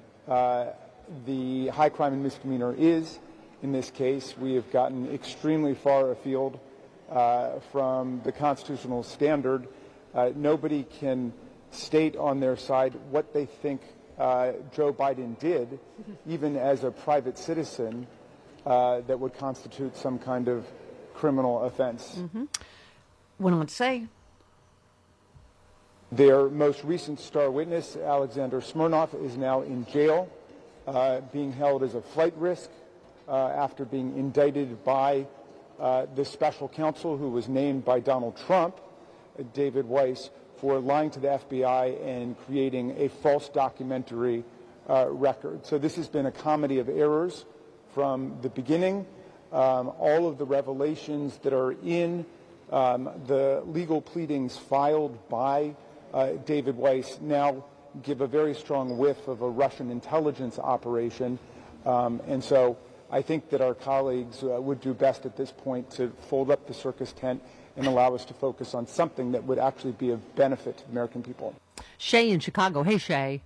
Uh, the high crime and misdemeanor is. In this case, we have gotten extremely far afield uh, from the constitutional standard. Uh, nobody can state on their side what they think uh, Joe Biden did, even as a private citizen, uh, that would constitute some kind of criminal offense. Mm-hmm. Went on to say, Their most recent star witness, Alexander Smirnov, is now in jail, uh, being held as a flight risk uh, after being indicted by uh, the special counsel who was named by Donald Trump, uh, David Weiss, for lying to the F B I and creating a false documentary uh, record. So this has been a comedy of errors from the beginning. Um, all of the revelations that are in um, the legal pleadings filed by uh, David Weiss now give a very strong whiff of a Russian intelligence operation. Um, and so I think that our colleagues uh, would do best at this point to fold up the circus tent and allow us to focus on something that would actually be of benefit to the American people. Shay in Chicago. Hey, Shay.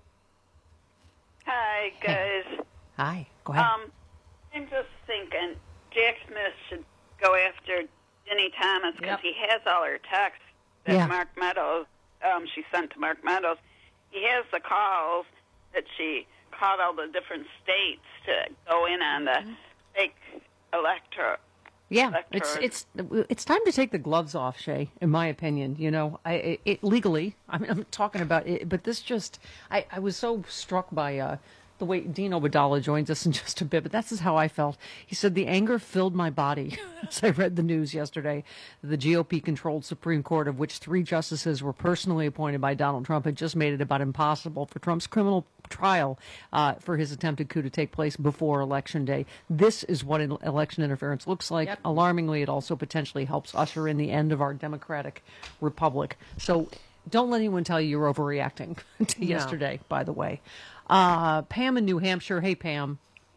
Hi, guys. Hey. Hi. Go ahead. Um, I'm just thinking Jack Smith should go after Jenny Thomas because Yep. he has all her texts that Yeah. Mark Meadows, um, she sent to Mark Meadows. He has the calls that she called all the different states to go in on the Mm-hmm. fake electoral. Yeah, electors. it's it's it's time to take the gloves off, Shay. In my opinion, you know, I it, it legally. I mean, I'm talking about it, but this just I, I was so struck by uh, the way Dean Obadala joins us in just a bit. But that's just how I felt. He said the anger filled my body as I read the news yesterday. The G O P-controlled Supreme Court, of which three justices were personally appointed by Donald Trump, had just made it about impossible for Trump's criminal trial uh, for his attempted coup to take place before Election Day. This is what an election interference looks like. Yep. Alarmingly, it also potentially helps usher in the end of our democratic republic. So don't let anyone tell you you're overreacting to No. yesterday, by the way. Uh, Pam in New Hampshire. Hey, Pam.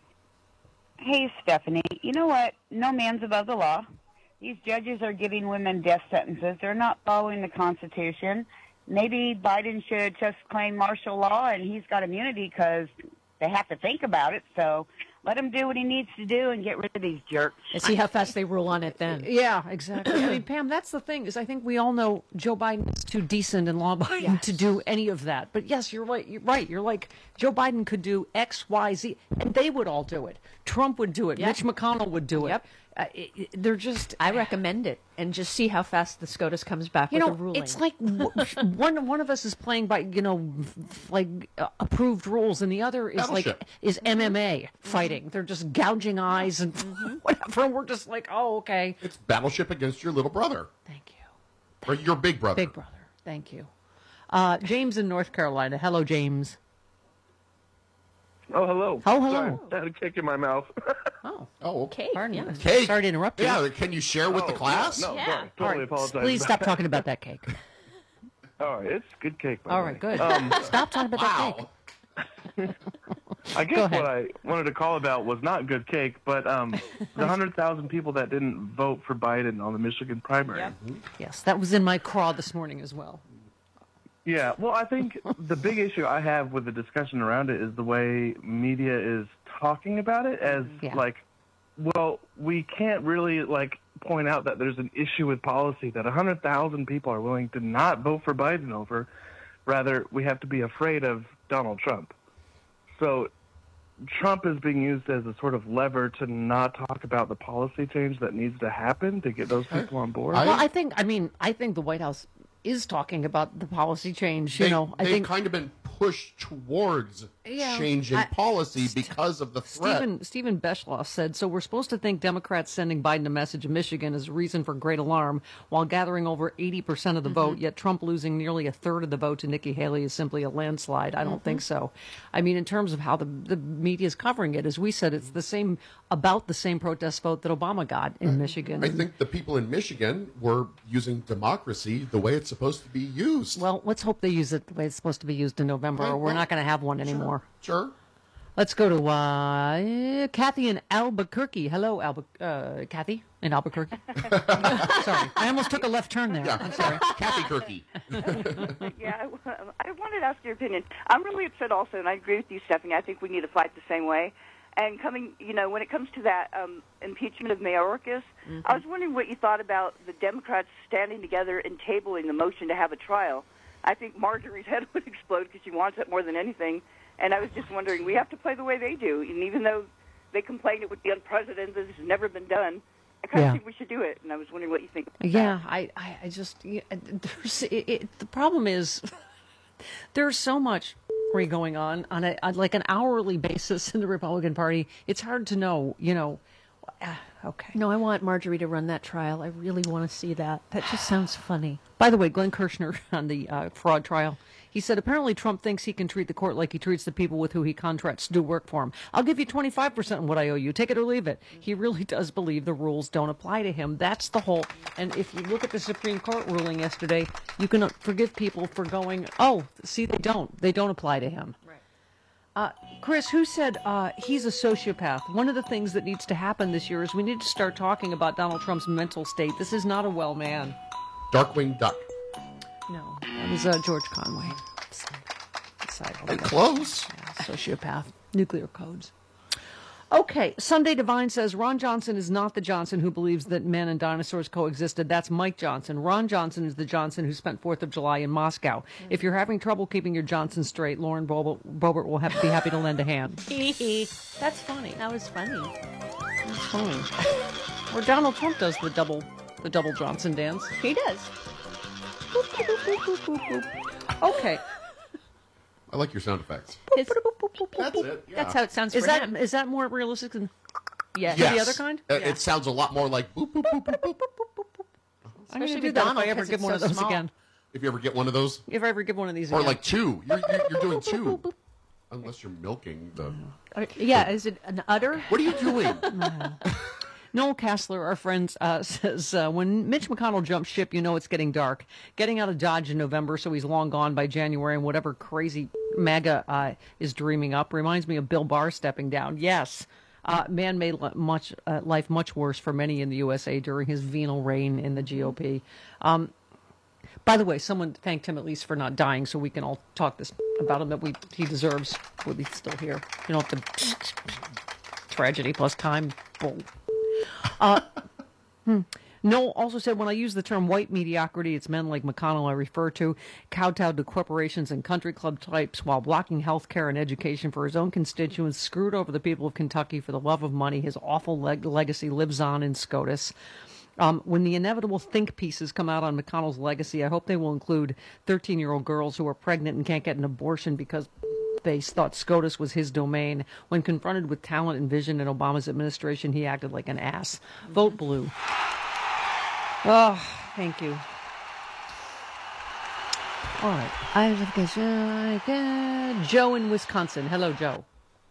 Hey, Stephanie. You know what? No man's above the law. These judges are giving women death sentences. They're not following the Constitution. Maybe Biden should just claim martial law and he's got immunity because they have to think about it. So let him do what he needs to do and get rid of these jerks. And see how fast they rule on it then. Yeah, exactly. I mean, Pam, that's the thing, is I think we all know Joe Biden is too decent and law-abiding Yes. to do any of that. But yes, you're right. You're right. You're like, Joe Biden could do X, Y, Z, and they would all do it. Trump would do it. Yep. Mitch McConnell would do it. Yep. Uh, it, it. They're just. I recommend it, and just see how fast the SCOTUS comes back You with know, a ruling. it's like w- one one of us is playing by you know f- like uh, approved rules, and the other is Battleship. like is M M A fighting. They're just gouging eyes and whatever. And we're just like, oh, okay. It's Battleship against your little brother. Thank you. Or your big brother. Big brother. Thank you. Uh, James in North Carolina. Hello, James. Oh, hello. Oh, hello. Sorry, I had a cake in my mouth. Oh. Oh, okay. Pardon yeah. me. Cake. Sorry to interrupt you. Yeah, can you share with the Oh, class? No, Yeah. sorry. All Totally right, apologize. please about stop that. talking about that cake. All right, it's good cake. By All the right, way. good. Um, Stop talking about that cake. I Go guess ahead. what I wanted to call about was not good cake, but um, the one hundred thousand people that didn't vote for Biden on the Michigan primary. Yes, that was in my craw this morning as well. Yeah, well, I think the big issue I have with the discussion around it is the way media is talking about it as, Yeah. like, well, we can't really, like, point out that there's an issue with policy that one hundred thousand people are willing to not vote for Biden over. Rather, we have to be afraid of Donald Trump. So Trump is being used as a sort of lever to not talk about the policy change that needs to happen to get those people on board. Well, I think, I mean, I think the White House is talking about the policy change. You They, know, I they've think kind of been pushed towards Yeah, change in I- policy because of the threat. Stephen Stephen Beschloss said, so we're supposed to think Democrats sending Biden a message in Michigan is a reason for great alarm while gathering over eighty percent of the vote, yet Trump losing nearly a third of the vote to Nikki Haley is simply a landslide. I don't think so. I mean, in terms of how the, the media is covering it, as we said, it's the same, about the same protest vote that Obama got in Michigan. I think the people in Michigan were using democracy the way it's supposed to be used. Well, let's hope they use it the way it's supposed to be used in November, or we're not going to have one anymore. Sure. Let's go to uh, Kathy in Albuquerque. Hello, Albu- uh, Kathy in Albuquerque. Sorry, I almost took a left turn there. I'm sorry. Kathy Kirky. yeah, I, I wanted to ask your opinion. I'm really upset also, and I agree with you, Stephanie. I think we need to fight the same way. And coming, you know, when it comes to that um, impeachment of Mayorkas, Mm-hmm. I was wondering what you thought about the Democrats standing together and tabling the motion to have a trial. I think Marjorie's head would explode because she wants it more than anything. And I was just wondering, we have to play the way they do. And even though they complain it would be unprecedented, this has never been done, I kind of Yeah. think we should do it, and I was wondering what you think. Yeah, I, I, I just, yeah, there's, it, it, the problem is there's so much going on on a on like an hourly basis in the Republican Party. It's hard to know, you know. Uh, okay. No, I want Marjorie to run that trial. I really want to see that. That just sounds funny. By the way, Glenn Kirshner on the uh, fraud trial, he said apparently Trump thinks he can treat the court like he treats the people with who he contracts to do work for him. I'll give you twenty-five percent of what I owe you. Take it or leave it. He really does believe the rules don't apply to him. That's the whole. And if you look at the Supreme Court ruling yesterday, you can forgive people for going, oh, see, they don't. They don't apply to him. Right. Uh, Chris, who said uh, he's a sociopath? One of the things that needs to happen this year is we need to start talking about Donald Trump's mental state. This is not a well man. Darkwing Duck. No, that was uh, George Conway. Side Close. Yeah, sociopath. Nuclear codes. Okay, Sunday Divine says Ron Johnson is not the Johnson who believes that men and dinosaurs coexisted. That's Mike Johnson. Ron Johnson is the Johnson who spent fourth of July in Moscow. Mm-hmm. If you're having trouble keeping your Johnson straight, Lauren Boebert, Boebert will have, be happy to lend a hand. That's funny. That was funny. That's funny. Or Donald Trump does the double, the double Johnson dance. He does. Boop, boop, boop, boop, boop, boop. Okay. I like your sound effects. His, That's it. Yeah. That's how it sounds Is for that him. is that more realistic than Yes. the other kind? Uh, Yeah. It sounds a lot more like boop, boop, boop, boop, boop. I'm going to Especially do with that if Donald, I ever 'cause get it's one so of those small. again. If you ever get one of those. If I ever get one of these Or again. like two. You're, you're, you're doing two. Unless you're milking the... Uh, yeah, is it an udder? What are you doing? Noel Kassler, our friend, uh, says, uh, when Mitch McConnell jumps ship, you know it's getting dark. Getting out of Dodge in November, so he's long gone by January, and whatever crazy MAGA uh, is dreaming up reminds me of Bill Barr stepping down. Yes, uh, man made li- much uh, life much worse for many in the U S A during his venal reign in the G O P. Um, by the way, someone thanked him at least for not dying, so we can all talk this about him that we he deserves. Well, he's still here. You don't have to tragedy plus time. Bull. Uh, hmm. Noel also said, when I use the term white mediocrity, it's men like McConnell I refer to, kowtowed to corporations and country club types while blocking health care and education for his own constituents, screwed over the people of Kentucky for the love of money. His awful leg- legacy lives on in SCOTUS. Um, when the inevitable think pieces come out on McConnell's legacy, I hope they will include thirteen-year-old girls who are pregnant and can't get an abortion because they thought SCOTUS was his domain. When confronted with talent and vision in Obama's administration, he acted like an ass. Vote blue. Oh, thank you. All right. I Joe in Wisconsin. Hello, Joe.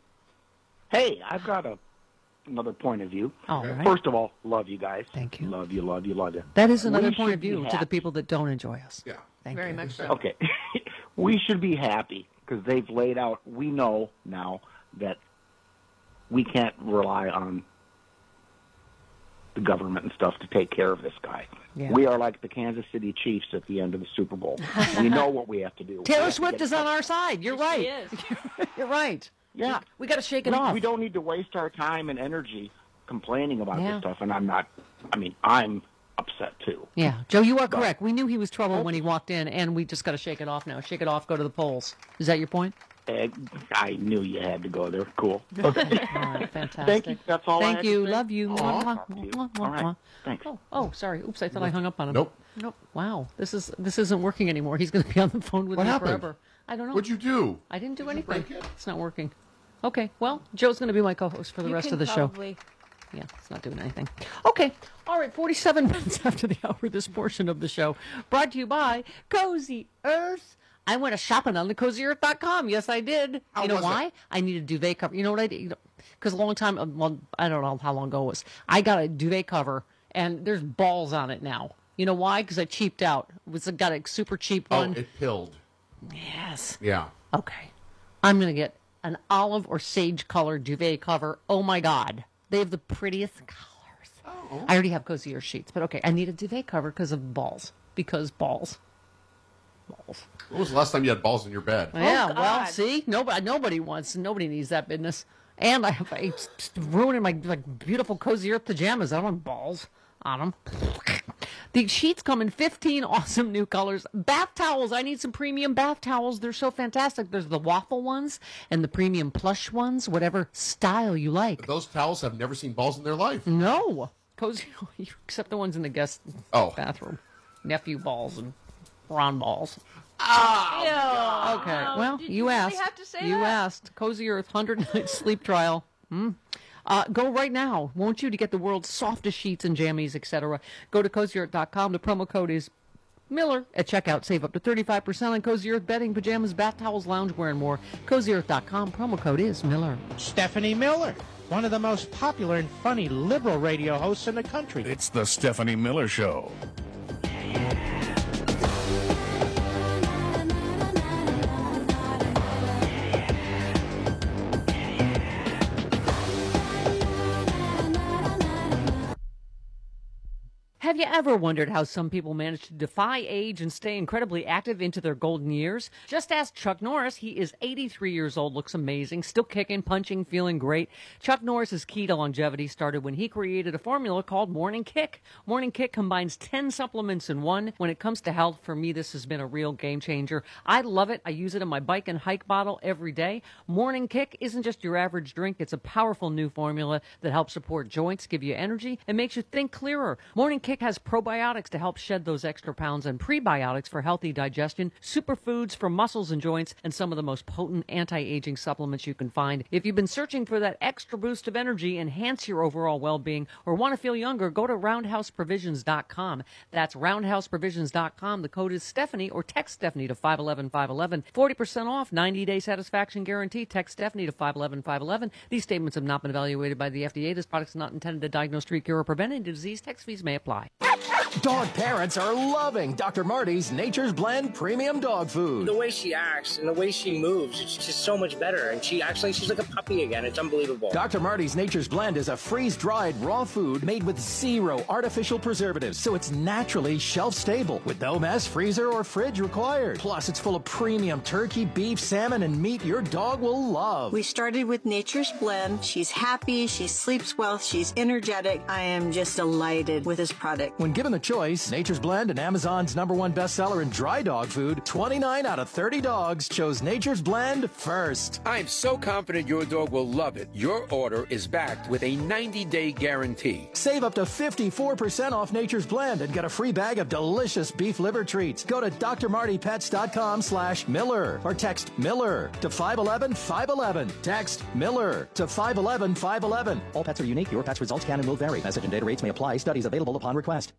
Hey, I've got a another point of view. All right. First of all, love you guys. Thank you. Love you, love you, love you. That is another We point should of view be to the happy. people that don't enjoy us. Yeah. Thank Very you. much so. Okay. We should be happy because they've laid out, we know now that we can't rely on the government and stuff to take care of this guy. Yeah. We are like the Kansas City Chiefs at the end of the Super Bowl. We know what we have to do. We Taylor have to Swift get is on our side. You're right. She is. You're right. Yeah. We got to shake it we, off. we don't need to waste our time and energy complaining about Yeah. this stuff, and I'm not, I mean, I'm upset too. Yeah, Joe, you are correct. We knew he was trouble when he walked in, and we just got to shake it off now. Shake it off, go to the polls. Is that your point? Uh, I knew you had to go there. Cool. Okay. All right, fantastic. Thank you. That's all I Thank had to you. say. Love you. I'll Mwah, talk mwah, to you. mwah, mwah, All right. mwah. Thanks. Oh, oh, sorry. Oops, I thought I hung up on him. Nope. Nope. Wow, this is this isn't working anymore. He's going to be on the phone with What me happened? forever. I don't know. What'd you do? I didn't do Did you anything. break it? It's not working. Okay, well, Joe's going to be my co-host for the You rest can of the show. probably- Yeah, it's not doing anything. Okay. All right, forty-seven minutes after the hour, this portion of the show brought to you by Cozy Earth. I went a shopping on the cozy earth dot com. Yes, I did. How you know was why? it? I need a duvet cover. You know what I did? Because a long time, uh, well, I don't know how long ago it was. I got a duvet cover, and there's balls on it now. You know why? Because I cheaped out. It was got a super cheap Oh, one. it pilled. Yes. Yeah. Okay. I'm going to get an olive or sage colored duvet cover. Oh, my God. They have the prettiest colors. Oh. I already have cozy earth sheets, but okay. I need a duvet cover because of balls. Because balls. Balls. When was the last time you had balls in your bed? yeah, God. well, see? Nobody, nobody wants, nobody needs that business. And I have, it's ruining my like beautiful cozy earth pajamas. I don't want balls on them. The sheets come in fifteen awesome new colors. Bath towels. I need some premium bath towels. They're so fantastic. There's the waffle ones and the premium plush ones, whatever style you like. Those towels have never seen balls in their life. No. Cozy, except the ones in the guest oh. bathroom. Nephew balls and Ron balls. Oh, okay. Oh, Well, did you you really asked. have to say you that? asked. Cozy Earth one hundred night sleep trial. Hmm. Uh, go right now, won't you, to get the world's softest sheets and jammies, et cetera. Go to cozy earth dot com. The promo code is Miller at checkout. Save up to thirty-five percent on Cozy Earth bedding, pajamas, bath towels, loungewear, and more. cozy earth dot com. Promo code is Miller. Stephanie Miller, one of the most popular and funny liberal radio hosts in the country. It's the Stephanie Miller Show. Have you ever wondered how some people manage to defy age and stay incredibly active into their golden years? Just ask Chuck Norris. He is eighty-three years old, looks amazing, still kicking, punching, feeling great. Chuck Norris's key to longevity started when he created a formula called Morning Kick. Morning Kick combines ten supplements in one. When it comes to health, for me, this has been a real game changer. I love it. I use it in my bike and hike bottle every day. Morning Kick isn't just your average drink. It's a powerful new formula that helps support joints, give you energy, and makes you think clearer. Morning Kick has probiotics to help shed those extra pounds and prebiotics for healthy digestion, superfoods for muscles and joints, and some of the most potent anti-aging supplements you can find. If you've been searching for that extra boost of energy, enhance your overall well-being, or want to feel younger, go to roundhouse provisions dot com. That's roundhouse provisions dot com. The code is Stephanie, or text Stephanie to five one one, five one one. forty percent off, ninety-day satisfaction guarantee. Text Stephanie to five one one, five one one. These statements have not been evaluated by the F D A. This product is not intended to diagnose, treat, cure, or prevent any disease. Text fees may apply. Dog parents are loving Doctor Marty's Nature's Blend Premium Dog Food. The way she acts and the way she moves, it's just so much better. And she actually, she's like a puppy again. It's unbelievable. Doctor Marty's Nature's Blend is a freeze-dried raw food made with zero artificial preservatives, so it's naturally shelf-stable with no mess, freezer, or fridge required. Plus, it's full of premium turkey, beef, salmon, and meat your dog will love. We started with Nature's Blend. She's happy, she sleeps well, she's energetic. I am just delighted with this product. When given the choice, Nature's Blend and Amazon's number one bestseller in dry dog food, twenty-nine out of thirty dogs chose Nature's Blend first. I'm so confident your dog will love it. Your order is backed with a ninety-day guarantee. Save up to fifty-four percent off Nature's Blend and get a free bag of delicious beef liver treats. Go to d r marty pets dot com slash Miller or text Miller to five one one, five one one. Text Miller to five one one, five one one. All pets are unique. Your pet's results can and will vary. Message and data rates may apply. Studies available upon request.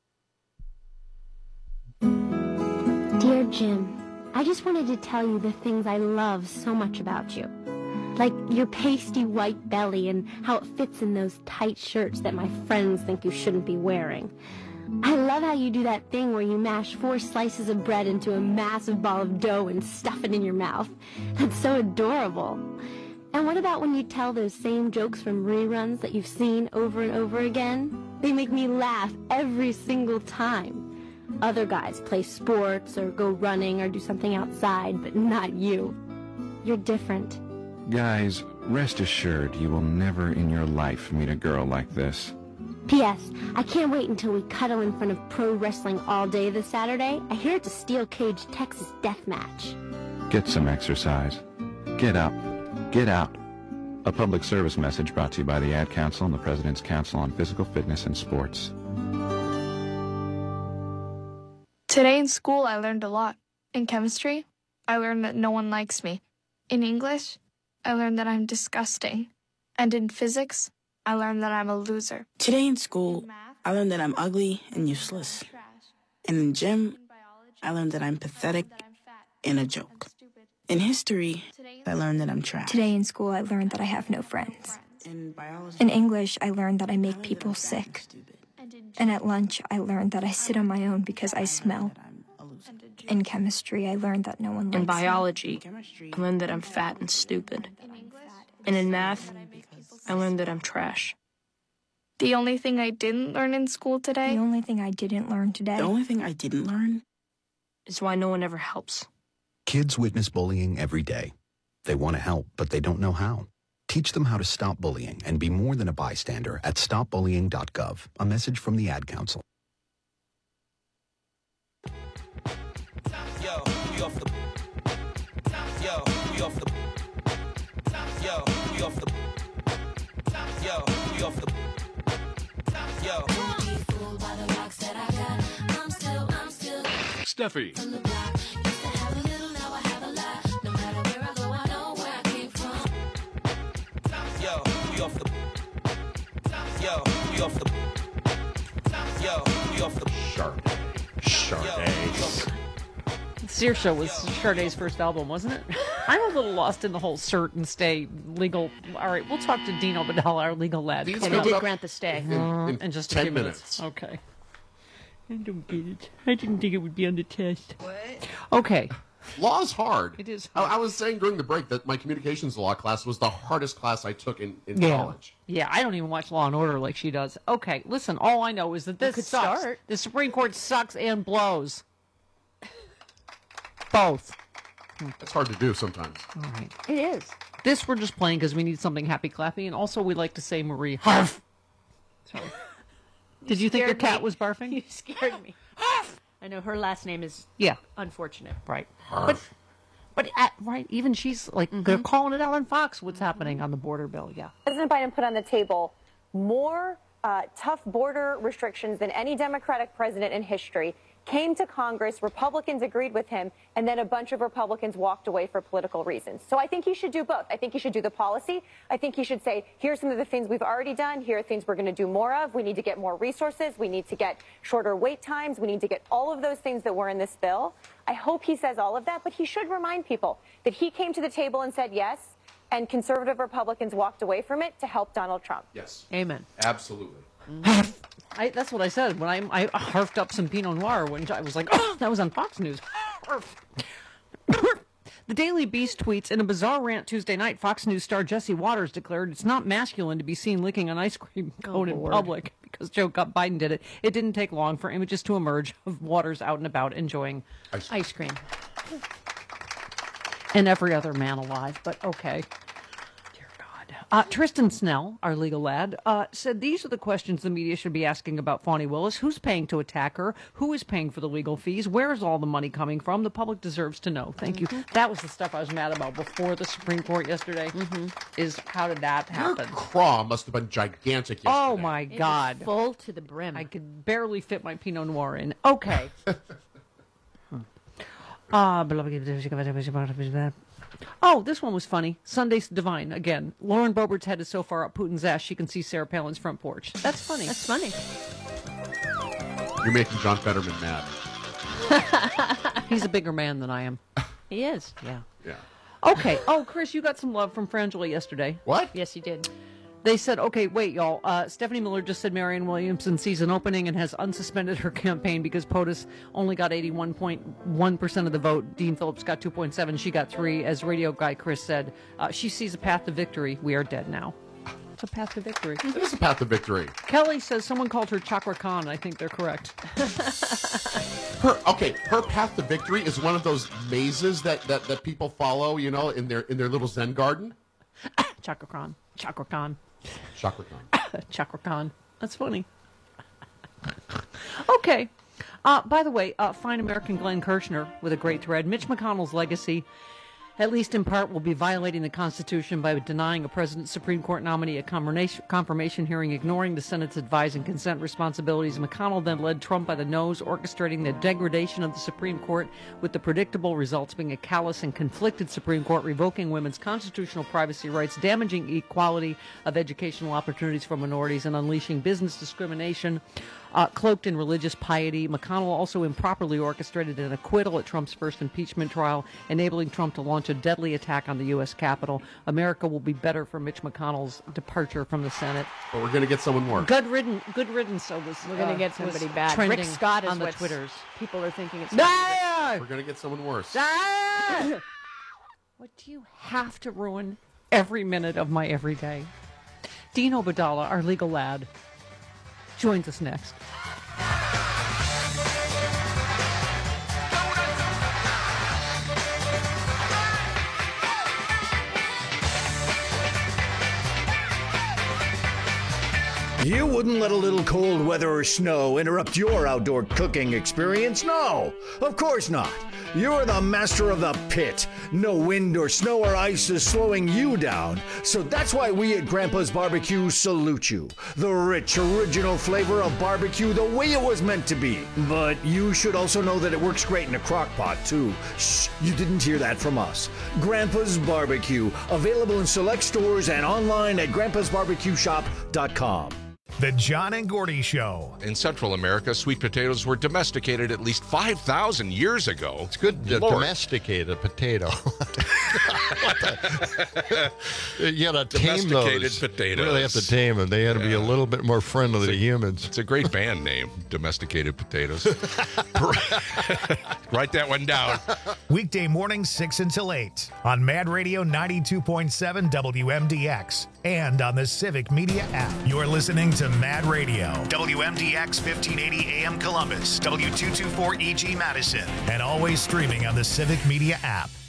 Dear Jim, I just wanted to tell you the things I love so much about you. Like your pasty white belly and how it fits in those tight shirts that my friends think you shouldn't be wearing. I love how you do that thing where you mash four slices of bread into a massive ball of dough and stuff it in your mouth. That's so adorable. And what about when you tell those same jokes from reruns that you've seen over and over again? They make me laugh every single time. Other guys play sports or go running or do something outside, but not you. You're different. Guys, rest assured you will never in your life meet a girl like this. P S. I can't wait until we cuddle in front of pro wrestling all day this Saturday. I hear it's a steel cage Texas death match. Get some exercise. Get up. Get out. A public service message brought to you by the Ad Council and the President's Council on Physical Fitness and Sports. Today in school, I learned a lot. In chemistry, I learned that no one likes me. In English, I learned that I'm disgusting. And in physics, I learned that I'm a loser. Today in school, I learned that I'm ugly and useless. And in gym, I learned that I'm pathetic and a joke. In history, I learned that I'm trash. Today in school, I learned that I have no friends. In English, I learned that I make people sick. And at lunch, I learned that I sit on my own because I smell. In chemistry, I learned that no one likes me. In biology, I learned that I'm fat and stupid. And in math, I learned that I'm trash. The only thing I didn't learn in school today... The only thing I didn't learn today... The only thing I didn't learn... is why no one ever helps. Kids witness bullying every day. They want to help, but they don't know how. Teach them how to stop bullying and be more than a bystander at stop bullying dot gov. A message from the Ad Council. Yo, we off the... Yo, we off the... Yo, we off the... Yo, we off the... Yo, Steffi. Yo, we off the. Yo, we off the. Yo, we off the. Sharp. Sharday. Saoirse was Shardae's first album, wasn't it? I'm a little lost in the whole cert and stay legal. All right, we'll talk to Dino Badella, our legal lad. These they did grant the stay. In, in, in just ten a few minutes. minutes. Okay. I don't get it. I didn't think it would be on the test. What? Okay. Law's hard. It is hard. I, I was saying during the break that my communications law class was the hardest class I took in, in yeah. college. Yeah, I don't even watch Law and Order like she does. Okay, listen, all I know is that this could sucks. start. The Supreme Court sucks and blows. Both. That's hard to do sometimes. All right. It is. This we're just playing because we need something happy clappy, and also we like to say Marie Harf. Sorry. Did you think your cat me. was barfing? You scared me. I know her last name is Yeah. unfortunate. Right. Harf. But, but at, right, even she's like, Mm-hmm. they're calling it out on Fox what's happening on the border bill. Yeah. President Biden put on the table more uh, tough border restrictions than any Democratic president in history. Came to Congress, Republicans agreed with him, and then a bunch of Republicans walked away for political reasons. So I think he should do both. I think he should do the policy. I think he should say, here's some of the things we've already done. Here are things we're going to do more of. We need to get more resources. We need to get shorter wait times. We need to get all of those things that were in this bill. I hope he says all of that, but he should remind people that he came to the table and said yes, and conservative Republicans walked away from it to help Donald Trump. Yes. Amen. Absolutely. I, that's what I said when I, I harfed up some Pinot Noir when I was like, oh, that was on Fox News. The Daily Beast tweets, in a bizarre rant Tuesday night, Fox News star Jesse Waters declared it's not masculine to be seen licking an ice cream cone Oh, in Lord. public because Joe Biden did it. It didn't take long for images to emerge of Waters out and about enjoying Ice, Ice cream. and every other man alive, but okay. Uh, Tristan Snell, our legal lad, uh, said these are the questions the media should be asking about Fani Willis. Who's paying to attack her? Who is paying for the legal fees? Where is all the money coming from? The public deserves to know. Thank Mm-hmm. you. That was the stuff I was mad about before the Supreme Court yesterday. Mm-hmm. Is how did that Your happen? craw must have been gigantic yesterday. Oh, my It was God. full to the brim. I could barely fit my Pinot Noir in. Okay. Uh, oh, this one was funny. Sunday's Divine, again. Lauren Boebert's head is so far up Putin's ass she can see Sarah Palin's front porch. That's funny. That's funny. You're making John Fetterman mad. He's a bigger man than I am. He is. Yeah. Yeah. Okay. Oh, Chris, you got some love from Frangela yesterday. What? Yes, he did. They said, okay, wait, y'all. Uh, Stephanie Miller just said Marianne Williamson sees an opening and has unsuspended her campaign because POTUS only got eighty-one point one percent of the vote. Dean Phillips got two point seven. She got three. As radio guy Chris said, uh, she sees a path to victory. We are dead now. It's a path to victory. It is a path to victory. Kelly says someone called her Chakra Khan. I think they're correct. Her okay, her path to victory is one of those mazes that, that, that people follow, you know, in their in their little Zen garden. Chakra Khan. Chakra Khan. Chakra Khan. Chakra Khan. That's funny. Okay. Uh, by the way, uh, fine American Glenn Kirshner with a great thread. Mitch McConnell's legacy, at least in part, will be violating the Constitution by denying a president's Supreme Court nominee a confirmation, confirmation hearing, ignoring the Senate's advise and consent responsibilities. McConnell then led Trump by the nose, orchestrating the degradation of the Supreme Court, with the predictable results being a callous and conflicted Supreme Court, revoking women's constitutional privacy rights, damaging equality of educational opportunities for minorities, and unleashing business discrimination Uh, cloaked in religious piety. McConnell also improperly orchestrated an acquittal at Trump's first impeachment trial, enabling Trump to launch a deadly attack on the U S Capitol. America will be better for Mitch McConnell's departure from the Senate. But we're going to get someone more. Good riddance. Good riddance. So was, We're going to uh, get somebody was bad. trending Rick Scott is on the what Twitters. people are thinking it's. Ah! We're going to get someone worse. Ah! What do you have to ruin every minute of my everyday? Dino Badalla, our legal lad, joins us next. You wouldn't let a little cold weather or snow interrupt your outdoor cooking experience? No, of course not. You're the master of the pit. No wind or snow or ice is slowing you down. So that's why we at Grandpa's Barbecue salute you. The rich, original flavor of barbecue the way it was meant to be. But you should also know that it works great in a crock pot, too. Shh, you didn't hear that from us. Grandpa's Barbecue, available in select stores and online at grandpas barbecue shop dot com. The John and Gordy Show. In Central America, sweet potatoes were domesticated at least five thousand years ago. It's good to Lord. domesticate a potato. You got to tame Domesticated those. potatoes. You really have to tame them. They got to be a little bit more friendly to humans. It's a great band name, Domesticated Potatoes. Write that one down. Weekday mornings, six until eight on Mad Radio ninety-two point seven W M D X and on the Civic Media app. You're listening to Mad Radio, W M D X fifteen eighty A M Columbus, W two twenty-four E G Madison, and always streaming on the Civic Media app.